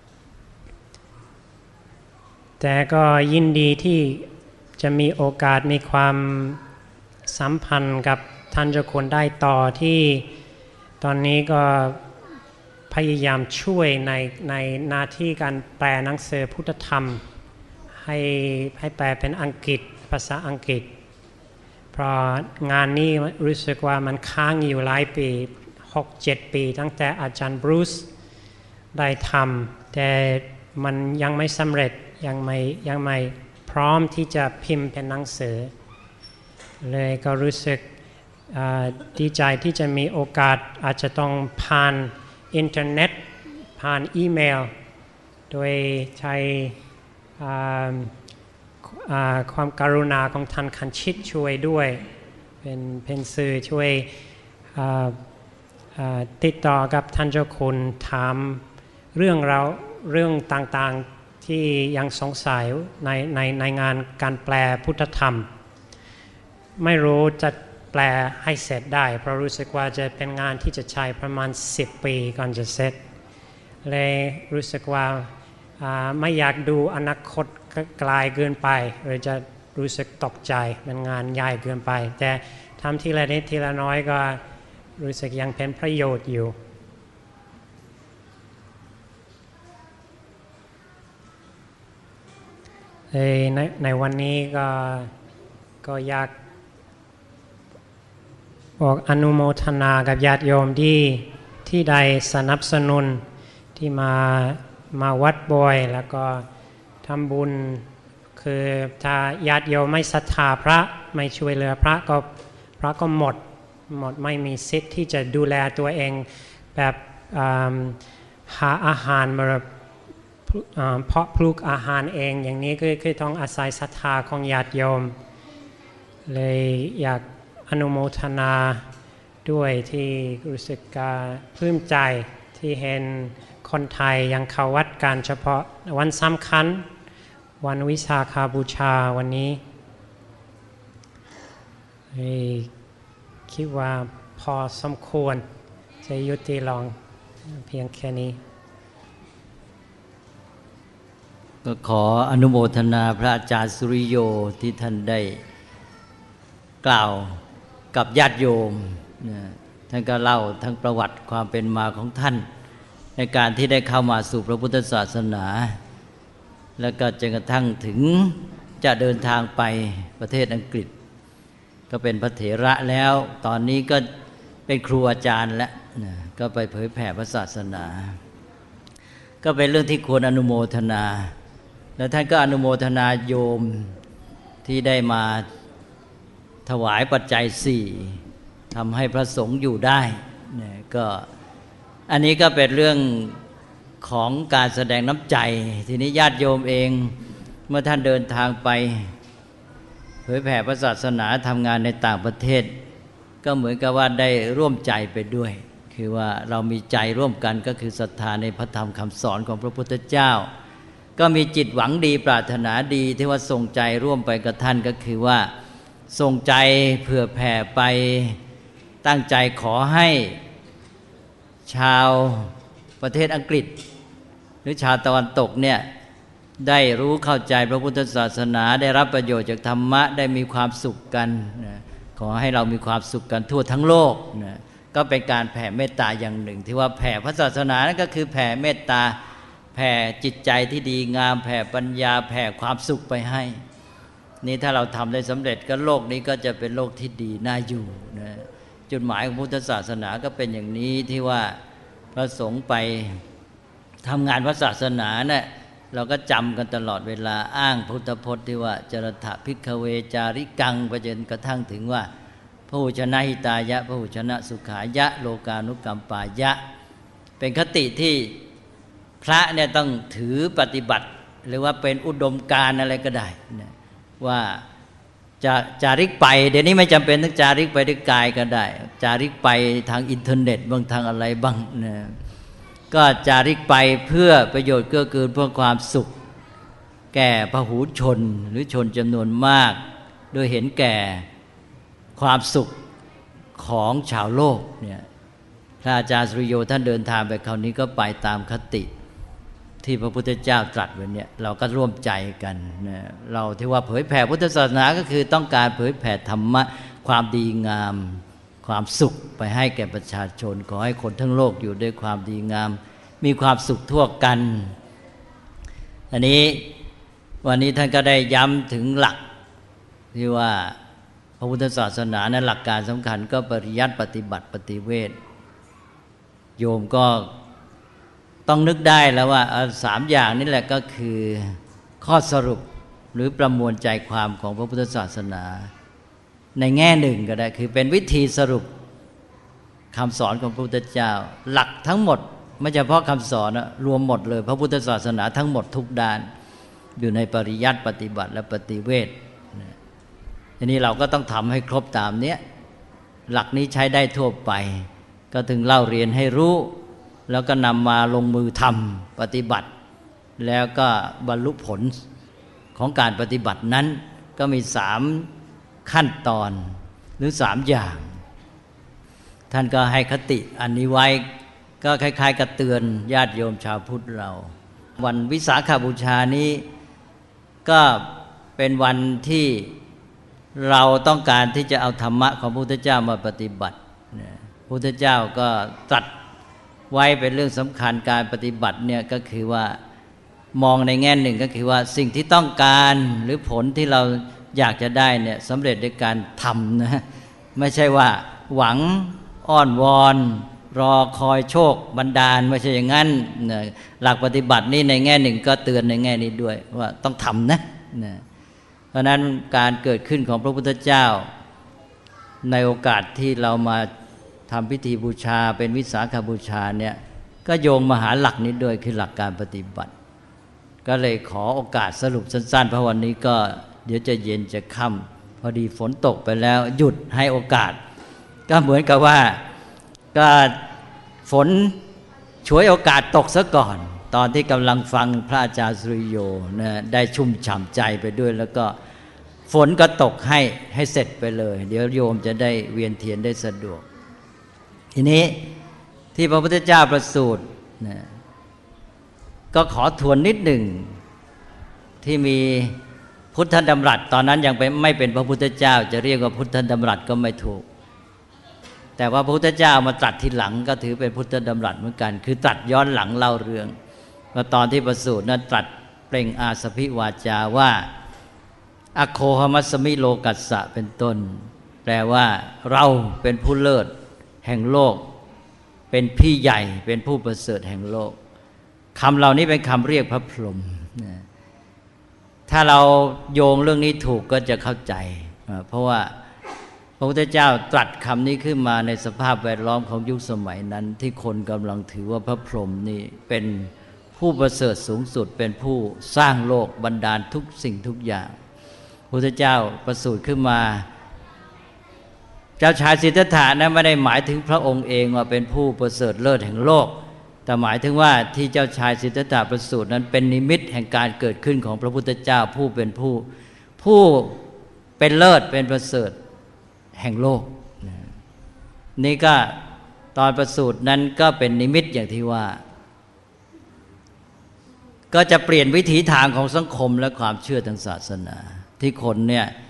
แต่ก็ยินดีที่จะมีโอกาสมีความสัมพันธ์กับท่านเจ้าคุณได้ต่อที่ตอนนี้ก็พยายามช่วยในหน้าที่การแปลหนังสือพุทธธรรมให้แปลเป็นอังกฤษภาษาอังกฤษเพราะงานนี้รู้สึกว่ามันค้างอยู่หลายปี 6-7 ปีตั้งแต่อาจารย์บรูซได้ทำแต่มันยังไม่สำเร็จยังไม่พร้อมที่จะพิมพ์เป็นหนังสือเลยก็รู้สึกดีใจที่จะมีโอกาสอาจจะต้องผ่านอินเทอร์เน็ตผ่านอีเมลโดยใช้ความกรุณาของท่านคันชิตช่วยด้วยเป็นสื่อช่วยติดต่อกับท่านเจ้าคุณถามเรื่องต่างๆที่ยังสงสัยในงานการแปลพุทธธรรมไม่รู้จะแปลให้เสร็จได้เพราะรู้สึกว่าจะเป็นงานที่จะใช้ประมาณ10 ปีก่อนจะเสร็จเลยรู้สึกว่าไม่อยากดูอนาคตไกลเกินไปหรือจะรู้สึกตกใจเป็นงานใหญ่เกินไปแต่ทำทีละนิดทีละน้อยก็รู้สึกยังเป็นประโยชน์อยู่ในวันนี้ก็อยากบอกอนุโมทนากับญาติโยมที่ได้สนับสนุนที่มาวัดบ่อยแล้วก็ทำบุญคือถ้าญาติโยมไม่ศรัทธาพระไม่ช่วยเหลือพระก็หมดไม่มีสิทธิ์ที่จะดูแลตัวเองแบบหาอาหารมาเพาะปลูกอาหารเองอย่างนี้ก็ต้องอาศัยศรัทธาของญาติโยมเลยอยากอนุโมทนาด้วยที่รู้สึกปลื้มใจที่เห็นคนไทยยังเข้าวัดกันเฉพาะวันสำคัญวันวิสาขบูชาวันนี้คิดว่าพอสมควรจะยุติลงเพียงแค่นี้ก็ขออนุโมทนาพระอาจารย์สุริโยที่ท่านได้กล่าวกับญาติโยมท่านก็เล่าทั้งประวัติความเป็นมาของท่านในการที่ได้เข้ามาสู่พระพุทธศาสนาแล้วก็จนกระทั่งถึงจะเดินทางไปประเทศอังกฤษก็เป็นพระเถระแล้วตอนนี้ก็เป็นครูอาจารย์แล้วก็ไปเผยแผ่พระศาสนาก็เป็นเรื่องที่ควรอนุโมทนาแล้วท่านก็อนุโมทนาโยมที่ได้มาถวายปัจจัย4ทำให้พระสงฆ์อยู่ได้ก็อันนี้ก็เป็นเรื่องของการแสดงน้ำใจทีนี้ญาติโยมเองเมื่อท่านเดินทางไปเผยแผ่พระศาสนาทำงานในต่างประเทศก็เหมือนกับว่าได้ร่วมใจไปด้วยคือว่าเรามีใจร่วมกันก็คือศรัทธาในพระธรรมคำสอนของพระพุทธเจ้าก็มีจิตหวังดีปรารถนาดีที่ว่าส่งใจร่วมไปกับท่านก็คือว่าส่งใจเผื่อแผ่ไปตั้งใจขอให้ชาวประเทศอังกฤษหรือชาวตะวันตกเนี่ยได้รู้เข้าใจพระพุทธศาสนาได้รับประโยชน์จากธรรมะได้มีความสุขกันขอให้เรามีความสุขกันทั่วทั้งโลกนะก็เป็นการแผ่เมตตาอย่างหนึ่งที่ว่าแผ่พระศาสนานั่นก็คือแผ่เมตตาแผ่จิตใจที่ดีงามแผ่ปัญญาแผ่ความสุขไปให้นี่ถ้าเราทำได้สำเร็จก็โลกนี้ก็จะเป็นโลกที่ดีน่าอยู่นะจุดหมายของพุทธศาสนาก็เป็นอย่างนี้ที่ว่าพระสงฆ์ไปทำงานพระศาสนาเนี่ยเราก็จำกันตลอดเวลาอ้างพุทธพจน์ที่ว่าจรถะภิกขเวจาริกังไปจนกระทั่งถึงว่าพหูชนะหิตายะพหูชนะสุขายะโลกานุกัมปายะเป็นคติที่พระเนี่ยต้องถือปฏิบัติหรือว่าเป็นอุดมการณ์อะไรก็ได้นะว่าจะจาริกไปเดี๋ยวนี้ไม่จำเป็นต้องจาริกไปด้วยกายก็ได้จาริกไปทางอินเทอร์เน็ตบางทางอะไรบ้างนะก็จาริกไปเพื่อประโยชน์เกื้อกูลเพื่อความสุขแก่พหูชนหรือชนจำนวนมากโดยเห็นแก่ความสุขของชาวโลกเนี่ยพระอาจารย์สุริโยท่านเดินทางไปคราวนี้ก็ไปตามคติที่พระพุทธเจ้าตรัสไว้เนี่ยเราก็ร่วมใจกันนะเราที่ว่าเผยแผ่พุทธศาสนาก็คือต้องการเผยแผ่ธรรมะความดีงามความสุขไปให้แก่ประชาชนขอให้คนทั้งโลกอยู่ด้วยความดีงามมีความสุขทั่วกันอันนี้วันนี้ท่านก็ได้ย้ำถึงหลักที่ว่าพระพุทธศาสนานั้นหลักการสำคัญก็ปริยัติปฏิบัติปฏิเวทโยมก็ต้องนึกได้แล้วว่า3อย่างนี่แหละก็คือข้อสรุปหรือประมวลใจความของพระพุทธศาสนาในแง่หนึ่งก็ได้คือเป็นวิธีสรุปคำสอนของพระพุทธเจ้าหลักทั้งหมดไม่เฉพาะคำสอนรวมหมดเลยพระพุทธศาสนาทั้งหมดทุกด้านอยู่ในปริยัติปฏิบัติและปฏิเวททีนี้เราก็ต้องทำให้ครบตามนี้หลักนี้ใช้ได้ทั่วไปก็ถึงเล่าเรียนให้รู้แล้วก็นำมาลงมือทำปฏิบัติแล้วก็บรรลุผลของการปฏิบัตินั้นก็มี3ขั้นตอนหรือ3อย่างท่านก็ให้คติอันนี้ไว้ก็คล้ายๆกับเตือนญาติโยมชาวพุทธเราวันวิสาขบูชานี้ก็เป็นวันที่เราต้องการที่จะเอาธรรมะของพระพุทธเจ้ามาปฏิบัติพระพุทธเจ้าก็ตรัสไว้เป็นเรื่องสำคัญการปฏิบัติเนี่ยก็คือว่ามองในแง่หนึ่งก็คือว่าสิ่งที่ต้องการหรือผลที่เราอยากจะได้เนี่ยสำเร็จด้วยการทำนะไม่ใช่ว่าหวังอ้อนวอนรอคอยโชคบันดาลไม่ใช่อย่างนั้นหลักปฏิบัตินี่ในแง่หนึ่งก็เตือนในแง่นี้ด้วยว่าต้องทำนะเพราะนั้นการเกิดขึ้นของพระพุทธเจ้าในโอกาสที่เรามาทำพิธีบูชาเป็นวิสาขบูชาเนี่ยก็โยงมาหาหลักนี้ด้วยคือหลักการปฏิบัติก็เลยขอโอกาสสรุปสั้นๆเพราะวันนี้ก็เดี๋ยวจะเย็นจะค่ำพอดีฝนตกไปแล้วหยุดให้โอกาสก็เหมือนกับว่าก็ฝนฉวยโอกาสตกซะก่อนตอนที่กำลังฟังพระอาจารย์สุริโยนะได้ชุ่มฉ่ำใจไปด้วยแล้วก็ฝนก็ตกให้เสร็จไปเลยเดี๋ยวโยมจะได้เวียนเทียนได้สะดวกทีนี้ที่พระพุทธเจ้าประสูตินะก็ขอทวนนิดหนึ่งที่มีพุทธดำรัสตอนนั้นยังไม่เป็นพระพุทธเจ้าจะเรียกว่าพุทธดำรัสก็ไม่ถูกแต่ว่าพระพุทธเจ้ามาตรัสทีหลังก็ถือเป็นพุทธดำรัสเหมือนกันคือตรัสย้อนหลังเล่าเรื่องว่าตอนที่ประสูตินั้นตรัสเปล่งอาสพิวาจาว่าอโคหมัสสมิโลกัสสะเป็นต้นแปลว่าเราเป็นผู้เลิศแห่งโลกเป็นพี่ใหญ่เป็นผู้ประเสริฐแห่งโลกคำเหล่านี้เป็นคำเรียกพระพรหมถ้าเราโยงเรื่องนี้ถูกก็จะเข้าใจเพราะว่าพระพุทธเจ้าตรัสคำนี้ขึ้นมาในสภาพแวดล้อมของยุคสมัยนั้นที่คนกำลังถือว่าพระพรหมนี่เป็นผู้ประเสริฐสูงสุดเป็นผู้สร้างโลกบันดาลทุกสิ่งทุกอย่างพระพุทธเจ้าประสูติขึ้นมาเจ้าชายสิทธัตถะนั้นไม่ได้หมายถึงพระองค์เองว่าเป็นผู้ประเสริฐเลิศแห่งโลกแต่หมายถึงว่าที่เจ้าชายสิทธัตถะประสูตินั้นเป็นนิมิตแห่งการเกิดขึ้นของพระพุทธเจ้าผู้เป็นผู้เป็นเลิศเป็นประเสริฐแห่งโลกนี่ก็ตอนประสูตินั้นก็เป็นนิมิตอย่างที่ว่าก็จะเปลี่ยนวิถีทางของสังคมและความเชื่อทางศาสนาที่คนเนี่ยไป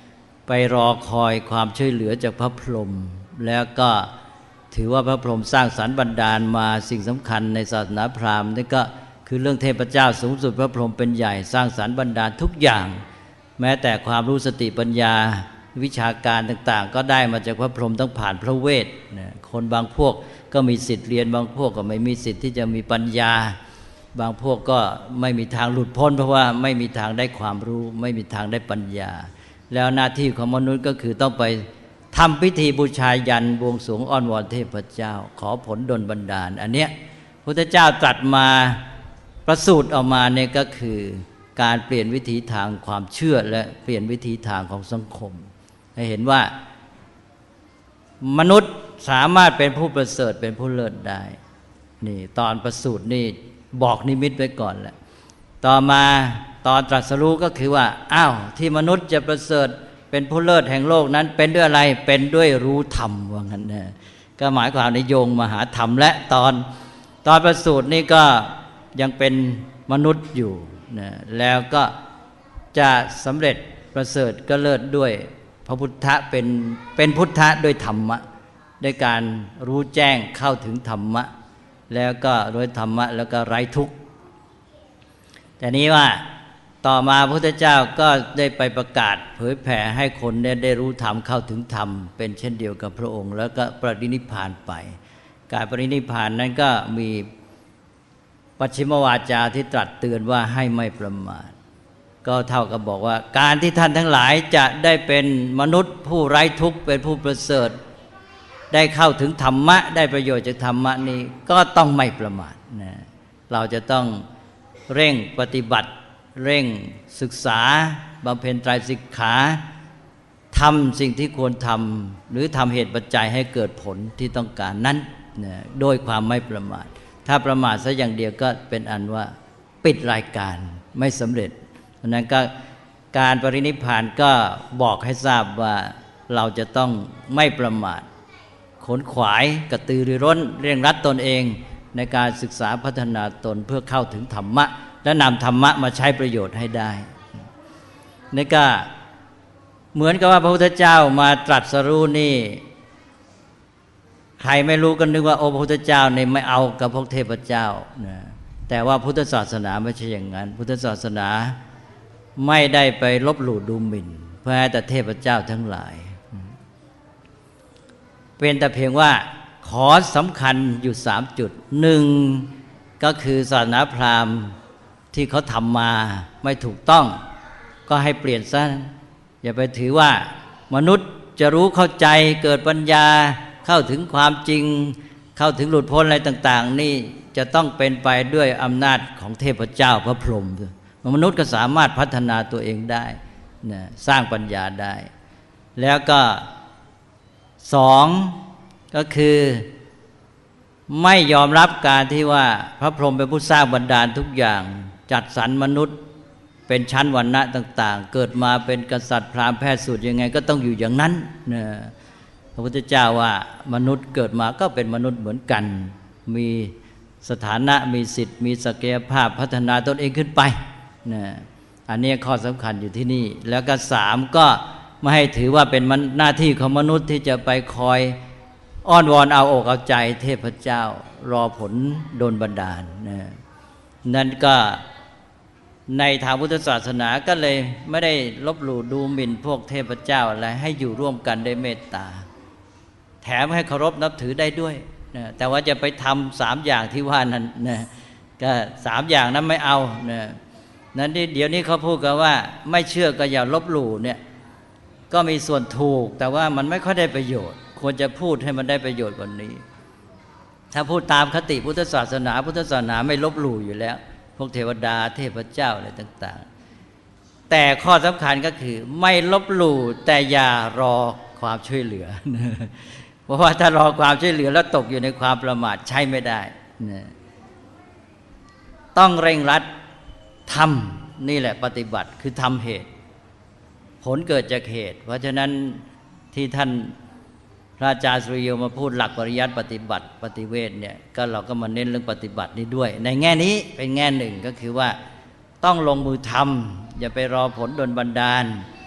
ไปรอคอยความช่วยเหลือจากพระพรหมแล้วก็ถือว่าพระพรหมสร้างสรรค์บันดาลมาสิ่งสำคัญในศาสนาพราหมณ์นี่ก็คือเรื่องเทพเจ้าสูงสุดพระพรหมเป็นใหญ่สร้างสรรค์บันดาลทุกอย่างแม้แต่ความรู้สติปัญญาวิชาการต่างๆก็ได้มาจากพระพรหมต้องผ่านพระเวทคนบางพวกก็มีสิทธิ์เรียนบางพวกก็ไม่มีสิทธิ์ที่จะมีปัญญาบางพวกก็ไม่มีทางหลุดพ้นเพราะว่าไม่มีทางได้ความรู้ไม่มีทางได้ปัญญาแล้วหน้าที่ของมนุษย์ก็คือต้องไปทำพิธีบูชายัญบวงสรวงอ้อนวอนเทพเจ้าขอผลดลบันดาลอันเนี้ยพุทธเจ้าตรัสมาประสูติออกมาเนี่ยก็คือการเปลี่ยนวิถีทางความเชื่อและเปลี่ยนวิถีทางของสังคมให้เห็นว่ามนุษย์สามารถเป็นผู้ประเสริฐเป็นผู้เลิศได้นี่ตอนประสูตินี่บอกนิมิตไว้ก่อนแหละต่อมาตอนตรัสรู้ก็คือว่าอ้าวที่มนุษย์จะประเสริฐเป็นผู้เลิศแห่งโลกนั้นเป็นด้วยอะไรเป็นด้วยรู้ธรรมว่างั้นนะก็หมายความในโยงมหาธรรมและตอนประสูตินี่ก็ยังเป็นมนุษย์อยู่นะแล้วก็จะสำเร็จประเสริฐก็เลิศด้วยพระพุทธะเป็นพุทธะด้วยธรรมะด้วยการรู้แจ้งเข้าถึงธรรมะแล้วก็ด้วยธรรมะแล้วก็ไร้ทุกข์แต่นี้ว่าต่อมาพระพุทธเจ้าก็ได้ไปประกาศเผยแผ่ให้คนได้รู้ธรรมเข้าถึงธรรมเป็นเช่นเดียวกับพระองค์แล้วก็ปรินิพพานไปการปรินิพพานนั้นก็มีปัจฉิมวาจาที่ตรัสเตือนว่าให้ไม่ประมาทก็เท่ากับบอกว่าการที่ท่านทั้งหลายจะได้เป็นมนุษย์ผู้ไร้ทุกข์เป็นผู้ประเสริฐได้เข้าถึงธรรมะได้ประโยชน์จากธรรมะนี้ก็ต้องไม่ประมาทนะเราจะต้องเร่งปฏิบัติเร่งศึกษาบำเพ็ญไตรสิกขาทำสิ่งที่ควรทำหรือทำเหตุปัจจัยให้เกิดผลที่ต้องการนั้นนะโดยความไม่ประมาทถ้าประมาทซะอย่างเดียวก็เป็นอันว่าปิดรายการไม่สำเร็จเพราะนั้นก็การปรินิพพานก็บอกให้ทราบว่าเราจะต้องไม่ประมาทขนขวายกระตือรือร้นเร่งรัดตนเองในการศึกษาพัฒนาตนเพื่อเข้าถึงธรรมะและนำธรรมะมาใช้ประโยชน์ให้ได้นี่ก็เหมือนกับว่าพระพุทธเจ้ามาตรัสรู้นี่ใครไม่รู้ก็นึกว่าโอ้พระพุทธเจ้านี่ไม่เอากับพวกเทพเจ้านะแต่ว่าพุทธศาสนาไม่ใช่อย่างนั้นพุทธศาสนาไม่ได้ไปลบหลู่ดูหมิ่นแม้แต่เทพเจ้าทั้งหลายเป็นแต่เพียงว่าขอสำคัญอยู่3จุดหนึ่งก็คือศาสนาพราหมณ์ที่เขาทำมาไม่ถูกต้องก็ให้เปลี่ยนซะอย่าไปถือว่ามนุษย์จะรู้เข้าใจเกิดปัญญาเข้าถึงความจริงเข้าถึงหลุดพ้นอะไรต่างๆนี่จะต้องเป็นไปด้วยอำนาจของเทพเจ้าพระพรหมมนุษย์ก็สามารถพัฒนาตัวเองได้นะสร้างปัญญาได้แล้วก็2ก็คือไม่ยอมรับการที่ว่าพระพรหมเป็นผู้สร้างบันดาลทุกอย่างจัดสรรมนุษย์เป็นชั้นวรรณะต่างๆเกิดมาเป็นกษัตริย์พราหมณ์แพทย์สูตรยังไงก็ต้องอยู่อย่างนั้นนะพระพุทธเจ้าว่ามนุษย์เกิดมาก็เป็นมนุษย์เหมือนกันมีสถานะมีสิทธิ์มีศักยภาพพัฒนาตนเองขึ้นไปนะอันนี้ข้อสำคัญอยู่ที่นี่แล้วก็3ก็ไม่ให้ถือว่าเป็นหน้าที่ของมนุษย์ที่จะไปคอยอ้อนวอนเอาอกเอาใจเทพเจ้ารอผลโดนบันดาลนะนั่นก็ในทางพุทธศาสนาก็เลยไม่ได้ลบหลู่ดูหมิ่นพวกเทพเจ้าอะไรให้อยู่ร่วมกันได้เมตตาแถมให้เคารพนับถือได้ด้วยนะแต่ว่าจะไปทำ3อย่างที่ว่านั้นนะก็3อย่างนั้นไม่เอานะนั้นเดี๋ยวนี้เขาพูดกันว่าไม่เชื่อก็อย่าลบหลู่เนี่ยก็มีส่วนถูกแต่ว่ามันไม่ค่อยได้ประโยชน์ควรจะพูดให้มันได้ประโยชน์กว่านี้ถ้าพูดตามคติพุทธศาสนาไม่ลบหลู่อยู่แล้วพวกเทวดาเทพเจ้าอะไรต่างๆแต่ข้อสำคัญก็คือไม่ลบหลู่แต่อย่ารอความช่วยเหลือเพราะว่าถ้ารอความช่วยเหลือแล้วตกอยู่ในความประมาทใช้ไม่ได้ต้องเร่งรัดทำนี่แหละปฏิบัติคือทำเหตุผลเกิดจากเหตุเพราะฉะนั้นที่ท่านพระอาจารย์สุริโยมาพูดหลักปริยัติปฏิบัติปฏิเวทเนี่ยก็เราก็มาเน้นเรื่องปฏิบัตินี้ด้วยในแง่นี้เป็นแง่หนึ่งก็คือว่าต้องลงมือทำอย่าไปรอผลโดนบันดาล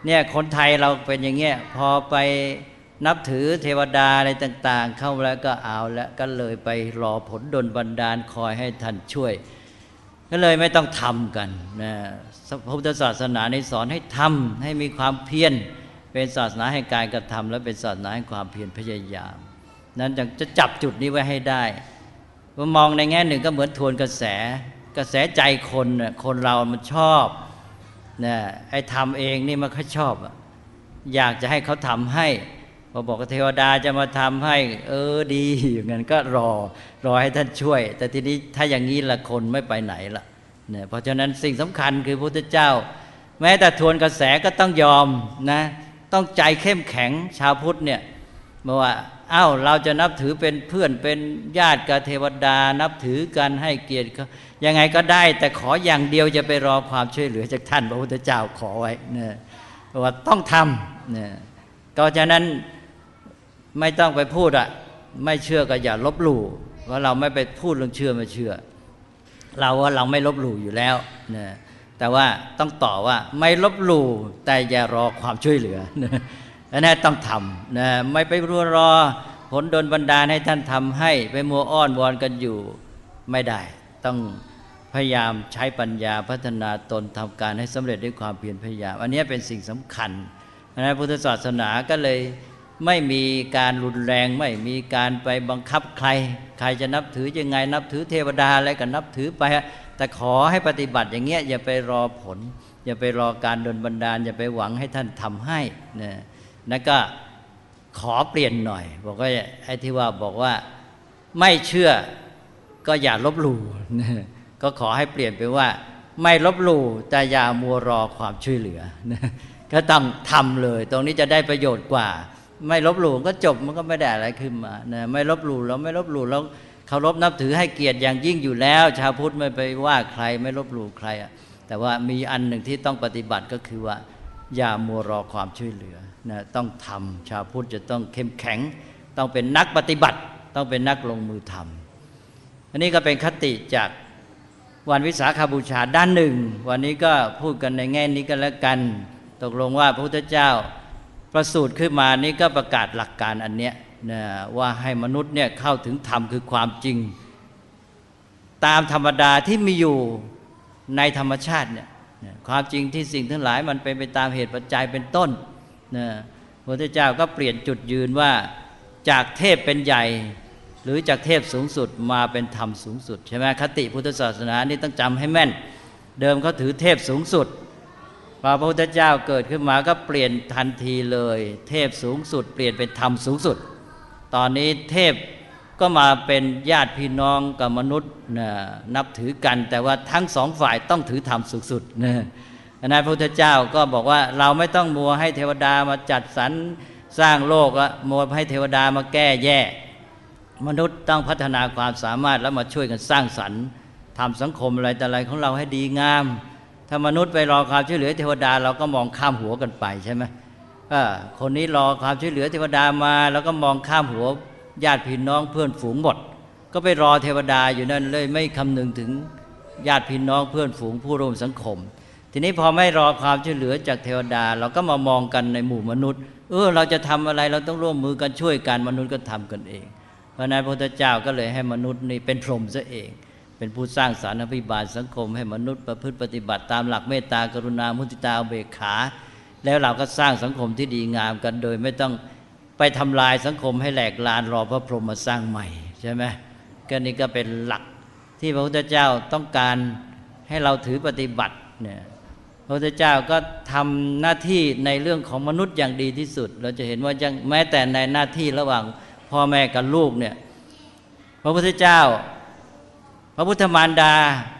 เนี่ยคนไทยเราเป็นอย่างเงี้ยพอไปนับถือเทวดาอะไรต่างๆเข้าแล้วก็เอาแล้วก็เลยไปรอผลดลบันดาลคอยให้ท่านช่วยก็เลยไม่ต้องทำกันนะพระพุทธศาสนาในสอนให้ทำให้มีความเพียรเป็นศาสนาแห่งการกระทำและเป็นศาสนาแห่งความเพียรพยายามนั้นจะจับจุดนี้ไว้ให้ได้มองในแง่หนึ่งก็เหมือนทวนกระแสใจคนเรามันชอบนะไอ้ทำเองนี่มันค่อยชอบอยากจะให้เขาทำให้พอบอกว่าเทวดาจะมาทำให้ดีอย่างนั้นก็รอให้ท่านช่วยแต่ทีนี้ถ้าอย่างนี้ละคนไม่ไปไหนละเนี่ยเพราะฉะนั้นสิ่งสำคัญคือพระพุทธเจ้าแม้แต่ทวนกระแสก็ต้องยอมนะต้องใจเข้มแข็งชาวพุทธเนี่ยเมื่อว่าเราจะนับถือเป็นเพื่อนเป็นญาติกับเทวดานับถือกันให้เกียรติเขายังไงก็ได้แต่ขออย่างเดียวจะไปรอความช่วยเหลือจากท่านพระพุทธเจ้าขอไว้เนี่ยว่าต้องทำเนี่ยก็ฉะนั้นไม่ต้องไปพูดไม่เชื่อก็อย่าลบหลู่เพราะเราไม่ไปพูดเรื่องเชื่อไม่เชื่อเราไม่ลบหลู่อยู่แล้วนะแต่ว่าต้องต่อว่าไม่ลบหลู่แต่อย่ารอความช่วยเหลือนะอันนี้ต้องทำนะไม่ไปรอผลดลบันดาลให้ท่านทำให้ไปมัวอ้อนวอนกันอยู่ไม่ได้ต้องพยายามใช้ปัญญาพัฒนาตนทำการให้สำเร็จด้วยความเพียรพยายามอันนี้เป็นสิ่งสำคัญนะพุทธศาสนาก็เลยไม่มีการรุนแรงไม่มีการไปบังคับใครจะนับถือยังไงนับถือเทวดาอะไรก็นับถือไปแต่ขอให้ปฏิบัติอย่างเงี้ยอย่าไปรอผลอย่าไปรอการดลบันดาลอย่าไปหวังให้ท่านทำให้นะนั่นก็ขอเปลี่ยนหน่อยบอกว่าไอ้ที่ว่าบอกว่าไม่เชื่อก็อย่าลบหลู่นะก็ขอให้เปลี่ยนไปว่าไม่ลบหลู่แต่อย่ามัวรอความช่วยเหลือนะก็ต้องทำเลยตรงนี้จะได้ประโยชน์กว่าไม่ลบหลู่ก็จบมันก็ไม่ได้อะไรขึ้นมานะไม่ลบหลู่เราไม่ลบหลู่เราเคารพนับถือให้เกียรติอย่างยิ่งอยู่แล้วชาวพุทธไม่ไปว่าใครไม่ลบหลู่ใครแต่ว่ามีอันหนึ่งที่ต้องปฏิบัติก็คือว่าอย่ามัวรอความช่วยเหลือนะต้องทำชาวพุทธจะต้องเข้มแข็งต้องเป็นนักปฏิบัติต้องเป็นนักลงมือทำอันนี้ก็เป็นคติจากวันวิสาขบูชาด้านหนึ่งวันนี้ก็พูดกันในแง่นี้กันแล้วกันตกลงว่าพระพุทธเจ้าประสูติขึ้นมานี้ก็ประกาศหลักการอันเนี้ยนะว่าให้มนุษย์เนี่ยเข้าถึงธรรมคือความจริงตามธรรมดาที่มีอยู่ในธรรมชาติเนี่ยความจริงที่สิ่งทั้งหลายมันเป็นไปตามเหตุปัจจัยเป็นต้นนะพระพุทธเจ้าก็เปลี่ยนจุดยืนว่าจากเทพเป็นใหญ่หรือจากเทพสูงสุดมาเป็นธรรมสูงสุดใช่ไหมคติพุทธศาสนานี่ต้องจำให้แม่นเดิมเขาถือเทพสูงสุดพอพระพุทธเจ้าเกิดขึ้นมาก็เปลี่ยนทันทีเลยเทพสูงสุดเปลี่ยนเป็นธรรมสูงสุดตอนนี้เทพก็มาเป็นญาติพี่น้องกับมนุษย์นับถือกันแต่ว่าทั้งสองฝ่ายต้องถือธรรมสูงสุดนะพระพุทธเจ้าก็บอกว่าเราไม่ต้องมัวให้เทวดามาจัดสรรสร้างโลกมัวให้เทวดามาแก้แย่มนุษย์ต้องพัฒนาความสามารถแล้วมาช่วยกันสร้างสรรค์ทำสังคมอะไรแต่อะไรของเราให้ดีงามถ้ามนุษย์ไปรอความช่วยเหลือเทวดาเราก็มองข้ามหัวกันไปใช่ไหมคนนี้รอความช่วยเหลือเทวดามาแล้วก็มองข้ามหัวญาติพี่น้องเพื่อนฝูงหมดก็ไปรอเทวดาอยู่นั่นเลยไม่คำนึงถึงญาติพี่น้องเพื่อนฝูงผู้ร่วมสังคมทีนี้พอไม่รอความช่วยเหลือจากเทวดาเราก็มามองกันในหมู่มนุษย์เราจะทำอะไรเราต้องร่วมมือกันช่วยกันมนุษย์ก็ทำกันเองเพราะนั้นพระพุทธเจ้าก็เลยให้มนุษย์นี่เป็นพรหมซะเองเป็นผู้สร้างสรรค์อภิบาลสังคมให้มนุษย์ประพฤติปฏิบัติตามหลักเมตตากรุณามุทิตาอุเบกขาแล้วเราก็สร้างสังคมที่ดีงามกันโดยไม่ต้องไปทำลายสังคมให้แหลกลานรอพระพรหมมาสร้างใหม่ใช่ไหมก็นี่ก็เป็นหลักที่พระพุทธเจ้าต้องการให้เราถือปฏิบัติเนี่ยพระพุทธเจ้าก็ทำหน้าที่ในเรื่องของมนุษย์อย่างดีที่สุดเราจะเห็นว่าแม้แต่ในหน้าที่ระหว่างพ่อแม่กับลูกเนี่ยพระพุทธเจ้าพระพุทธมารดา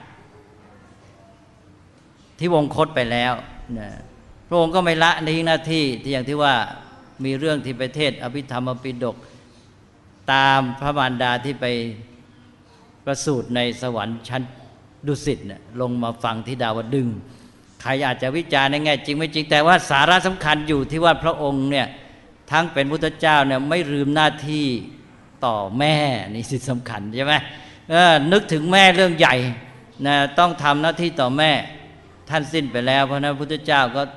ที่วงคตไปแล้วนะพระองค์ก็ไม่ละทิ้งหน้าที่ที่อย่างที่ว่ามีเรื่องที่ไปเทศอภิธรรมปิฎกตามพระมารดาที่ไปประสูติในสวรรค์ชั้นดุสิตเนี่ยลงมาฟังที่ดาวดึงส์ใครอาจจะวิจารณ์ในแง่จริงไม่จริงแต่ว่าสาระสำคัญอยู่ที่ว่าพระองค์เนี่ยทั้งเป็นพุทธเจ้าเนี่ยไม่ลืมหน้าที่ต่อแม่นี่สิสำคัญใช่ไหมนึกถึงแม่เรื่องใหญ่นะต้องทำหน้าที่ต่อแม่ท่านสิ้นไปแล้วเพราะนั้นพุทธเจ้าก็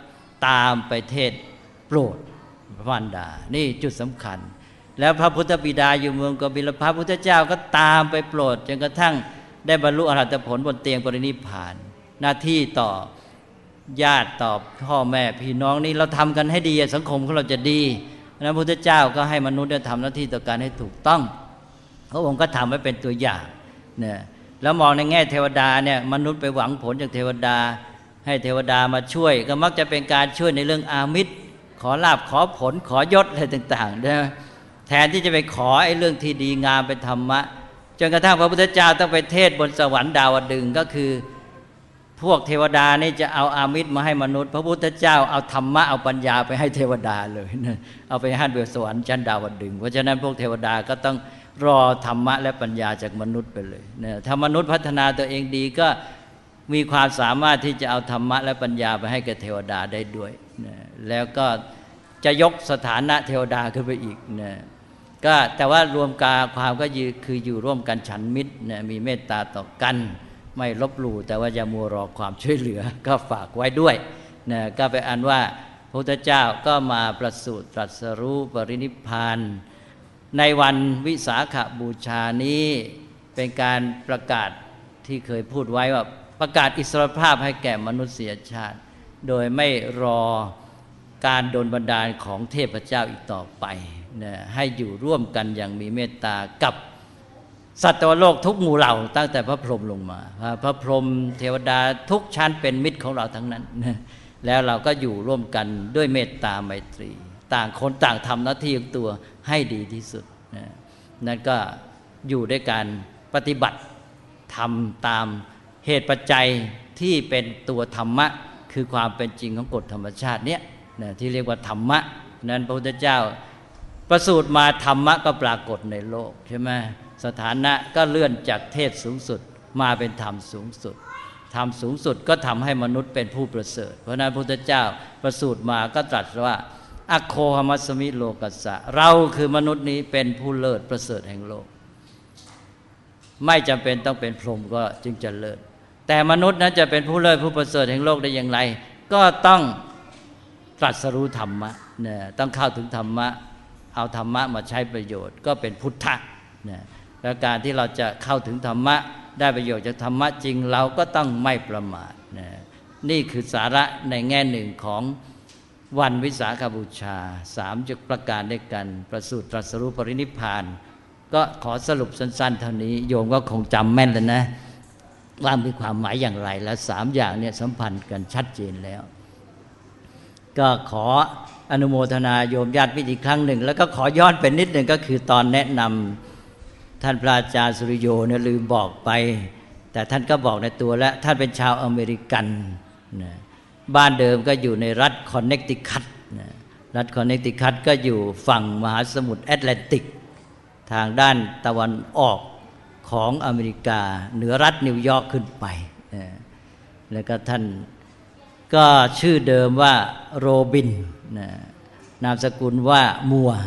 ตามไปเทศโปรดพระมารดานี่จุดสำคัญแล้วพระพุทธบิดาอยู่เมืองกบิลพัสสะพุทธเจ้าก็ตามไปโปรดจนกระทั่งได้บรรลุอรหัตผลบนเตียงปรินิพพานหน้าที่ต่อญาติต่อพ่อแม่พี่น้องนี่เราทำกันให้ดีสังคมของเราจะดีนะพระพุทธเจ้าก็ให้มนุษย์ได้ทำหน้าที่ต่อการให้ถูกต้องพระองค์ก็ทำไว้เป็นตัวอย่างเนี่ยแล้วมองในแง่เทวดาเนี่ยมนุษย์ไปหวังผลจากเทวดาให้เทวดามาช่วยก็มักจะเป็นการช่วยในเรื่องอามิตรขอลาภขอผลขอยศอะไรต่างๆนะแทนที่จะไปขอไอ้เรื่องที่ดีงามเป็นธรรมะจนกระทั่งพระพุทธเจ้าต้องไปเทศบนสวรรค์ดาวดึงส์ก็คือพวกเทวดานี่จะเอาอามิตรมาให้มนุษย์พระพุทธเจ้าเอาธรรมะเอาปัญญาไปให้เทวดาเลยนะเอาไปให้บนสวรรค์ชั้นดาวดึงส์เพราะฉะนั้นพวกเทวดาก็ต้องรอธรรมะและปัญญาจากมนุษย์ไปเลยนะถ้ามนุษย์พัฒนาตัวเองดีก็มีความสามารถที่จะเอาธรรมะและปัญญาไปให้กับเทวดาได้ด้วยนะแล้วก็จะยกสถานะเทวดาขึ้นไปอีกนะก็แต่ว่ารวมความก็คืออยู่ร่วมกันฉันมิตรนะมีเมตตาต่อกันไม่ลบหลู่แต่ว่าอย่ามัวรอความช่วยเหลือก็ฝากไว้ด้วยนะก็ไปอันว่าพระพุทธเจ้าก็มาประสูติตรัสรู้ปรินิพพานในวันวิสาขบูชานี้เป็นการประกาศที่เคยพูดไว้ว่าประกาศอิสรภาพให้แก่มนุษยชาติโดยไม่รอการโดนบันดาลของเทพเจ้าอีกต่อไปนะให้อยู่ร่วมกันอย่างมีเมตตากับสัตวโลกทุกหมู่เหล่าตั้งแต่พระพรหมลงมาพระพรหมเทวดาทุกชั้นเป็นมิตรของเราทั้งนั้นนะแล้วเราก็อยู่ร่วมกันด้วยเมตตาไมตรีต่างคนต่างทำหน้าที่ของตัวให้ดีที่สุดนะนั่นก็อยู่ด้วยการปฏิบัติทำตามเหตุปัจจัยที่เป็นตัวธรรมะคือความเป็นจริงของกฎธรรมชาติเนี้ยนะที่เรียกว่าธรรมะนั้นพระพุทธเจ้าประสูติมาธรรมะก็ปรากฏในโลกใช่ไหมสถานะก็เลื่อนจากเทศสูงสุดมาเป็นธรรมสูงสุดธรรมสูงสุดก็ทำให้มนุษย์เป็นผู้ประเสริฐเพราะนั้นพระพุทธเจ้าประสูติมาก็ตรัสว่าอโคหมัสสมิโลกัสสะเราคือมนุษย์นี้เป็นผู้เลิศประเสริฐแห่งโลกไม่จำเป็นต้องเป็นพรหมก็จึงจะเลิศแต่มนุษย์นั้นจะเป็นผู้เลิศผู้ประเสริฐแห่งโลกได้อย่างไรก็ต้องตรัสรู้ธรรมะเนี่ยต้องเข้าถึงธรรมะเอาธรรมะมาใช้ประโยชน์ก็เป็นพุทธะเนี่ยและการที่เราจะเข้าถึงธรรมะได้ประโยชน์จากธรรมะจริงเราก็ต้องไม่ประมาทนี่คือสาระในแง่หนึ่งของวันวิสาขบูชา3 จุดประการด้วยกันประสูติตรัสรู้ปรินิพพานก็ขอสรุปสั้นๆเท่านี้โยมก็คงจำแม่นแล้วนะว่ามีความหมายอย่างไรและ3อย่างเนี่ยสัมพันธ์กันชัดเจนแล้วก็ขออนุโมทนาโยมญาติมิตรอีกครั้งหนึ่งแล้วก็ขอย้อนไปนิดหนึ่งก็คือตอนแนะนำท่านพระอาจารย์สุริโยเนี่ยลืมบอกไปแต่ท่านก็บอกในตัวแล้วท่านเป็นชาวอเมริกันนะบ้านเดิมก็อยู่ในรัฐคอนเนคติคัตนะรัฐคอนเนคติคัตก็อยู่ฝั่งมหาสมุทรแอตแลนติกทางด้านตะวันออกของอเมริกาเหนือรัฐนิวยอร์กขึ้นไปนะแล้วก็ท่านก็ชื่อเดิมว่าโรบินนะนามสกุลว่ามัว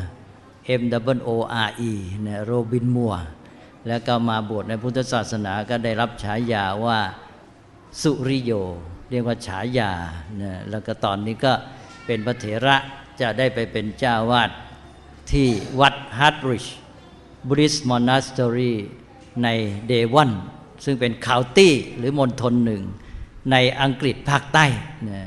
MWORE นะโรบินมัวแล้วก็มาบวชในพุทธศาสนาก็ได้รับฉายาว่าสุริโยเรียกว่าฉายานะแล้วก็ตอนนี้ก็เป็นพระเถระจะได้ไปเป็นเจ้าวาดที่วัดฮาร์ดริชบุริสมอนาสเตอรีในเดวอนซึ่งเป็นคาวตี้หรือมณฑลหนึ่งในอังกฤษภาคใต้นะ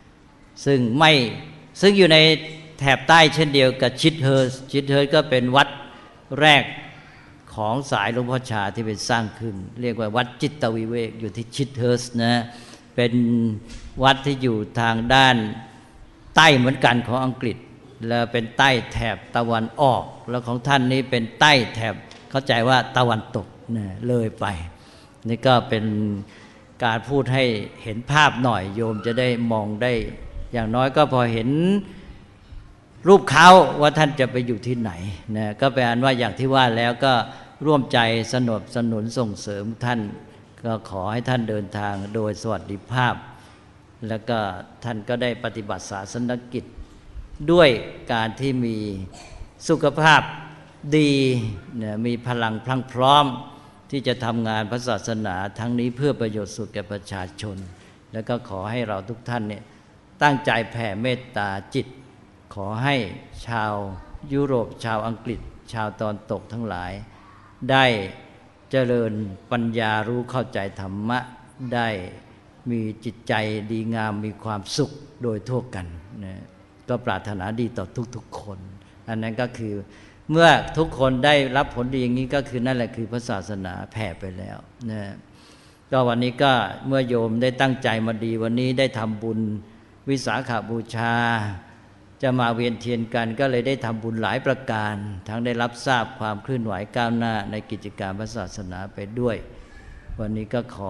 ซึ่งอยู่ในแถบใต้เช่นเดียวกับชิดเฮิร์สก็เป็นวัดแรกของสายหลวงพ่อชาที่เป็นสร้างขึ้นเรียกว่าวัดจิตวิเวกอยู่ที่ชิดเฮิร์สนะเป็นวัดที่อยู่ทางด้านใต้เหมือนกันของอังกฤษแล้วเป็นใต้แถบตะวันออกแล้วของท่านนี้เป็นใต้แถบเข้าใจว่าตะวันตกนะเลยไปนี่ก็เป็นการพูดให้เห็นภาพหน่อยโยมจะได้มองได้อย่างน้อยก็พอเห็นรูปเขาว่าท่านจะไปอยู่ที่ไหนนะก็แปลว่าอย่างที่ว่าแล้วก็ร่วมใจสนับสนุนส่งเสริมท่านก็ขอให้ท่านเดินทางโดยสวัสดิภาพแล้วก็ท่านก็ได้ปฏิบัติศาสนกิจด้วยการที่มีสุขภาพดีนะมีพลังพรั่งพร้อมที่จะทำงานพระศาสนาทั้งนี้เพื่อประโยชน์สุขแก่ประชาชนแล้วก็ขอให้เราทุกท่านเนี่ยตั้งใจแผ่เมตตาจิตขอให้ชาวยุโรปชาวอังกฤษชาวตะวันตกทั้งหลายได้เจริญปัญญารู้เข้าใจธรรมะได้มีจิตใจดีงามมีความสุขโดยทั่วกันนะก็ปรารถนาดีต่อทุกๆคนอันนั้นก็คือเมื่อทุกคนได้รับผลดีอย่างนี้ก็คือนั่นแหละคือพระศาสนาแผ่ไปแล้วนะก็วันนี้ก็เมื่อโยมได้ตั้งใจมาดีวันนี้ได้ทำบุญวิสาขบูชาจะมาเวียนเทียนกันก็เลยได้ทำบุญหลายประการทั้งได้รับทราบความเคลื่อนไหวก้าวหน้าในกิจการพระศาสนาไปด้วยวันนี้ก็ขอ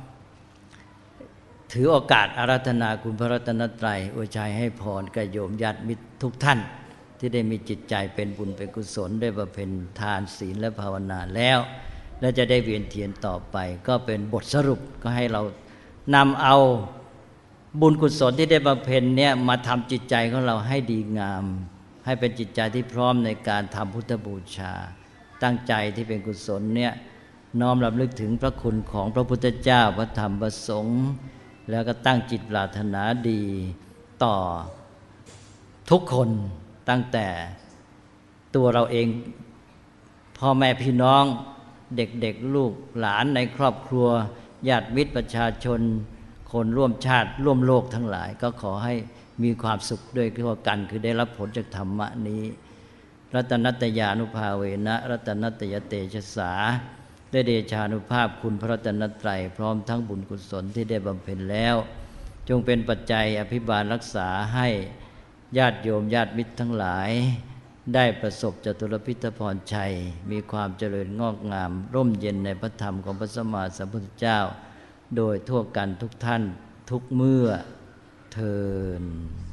ถือโอกาสอาราธนาคุณพระรัตนตรัยอวยชัยให้พรแก่โยมญาติมิตรทุกท่านที่ได้มีจิตใจเป็นบุญเป็นกุศลได้บำเพ็ญทานศีลและภาวนาแล้วและจะได้เวียนเทียนต่อไปก็เป็นบทสรุปก็ให้เรานำเอาบุญกุศลที่ได้บำเพ็ญเนี่ยมาทำจิตใจของเราให้ดีงามให้เป็นจิตใจที่พร้อมในการทำพุทธบูชาตั้งใจที่เป็นกุศลเนี่ยน้อมรำลึกถึงพระคุณของพระพุทธเจ้าพระธรรมพระสงฆ์แล้วก็ตั้งจิตปรารถนาดีต่อทุกคนตั้งแต่ตัวเราเองพ่อแม่พี่น้องเด็กๆลูกหลานในครอบครัวญาติมิตรประชาชนคนร่วมชาติร่วมโลกทั้งหลายก็ขอให้มีความสุขด้วยทั่วกันคือได้รับผลจากธรรมะนี้รัตนัตยานุภาเวนะรัตนัตยเตชะสาได้เดชานุภาพคุณพระรัตนตรัยพร้อมทั้งบุญกุศลที่ได้บำเพ็ญแล้วจงเป็นปัจจัยอภิบาลรักษาให้ญาติโยมญาติมิตรทั้งหลายได้ประสบจตุรพิธพรชัยมีความเจริญงอกงามร่มเย็นในพระธรรมของพระสัมมาสัมพุทธเจ้าโดยทั่วกันทุกท่านทุกเมื่อเทอญ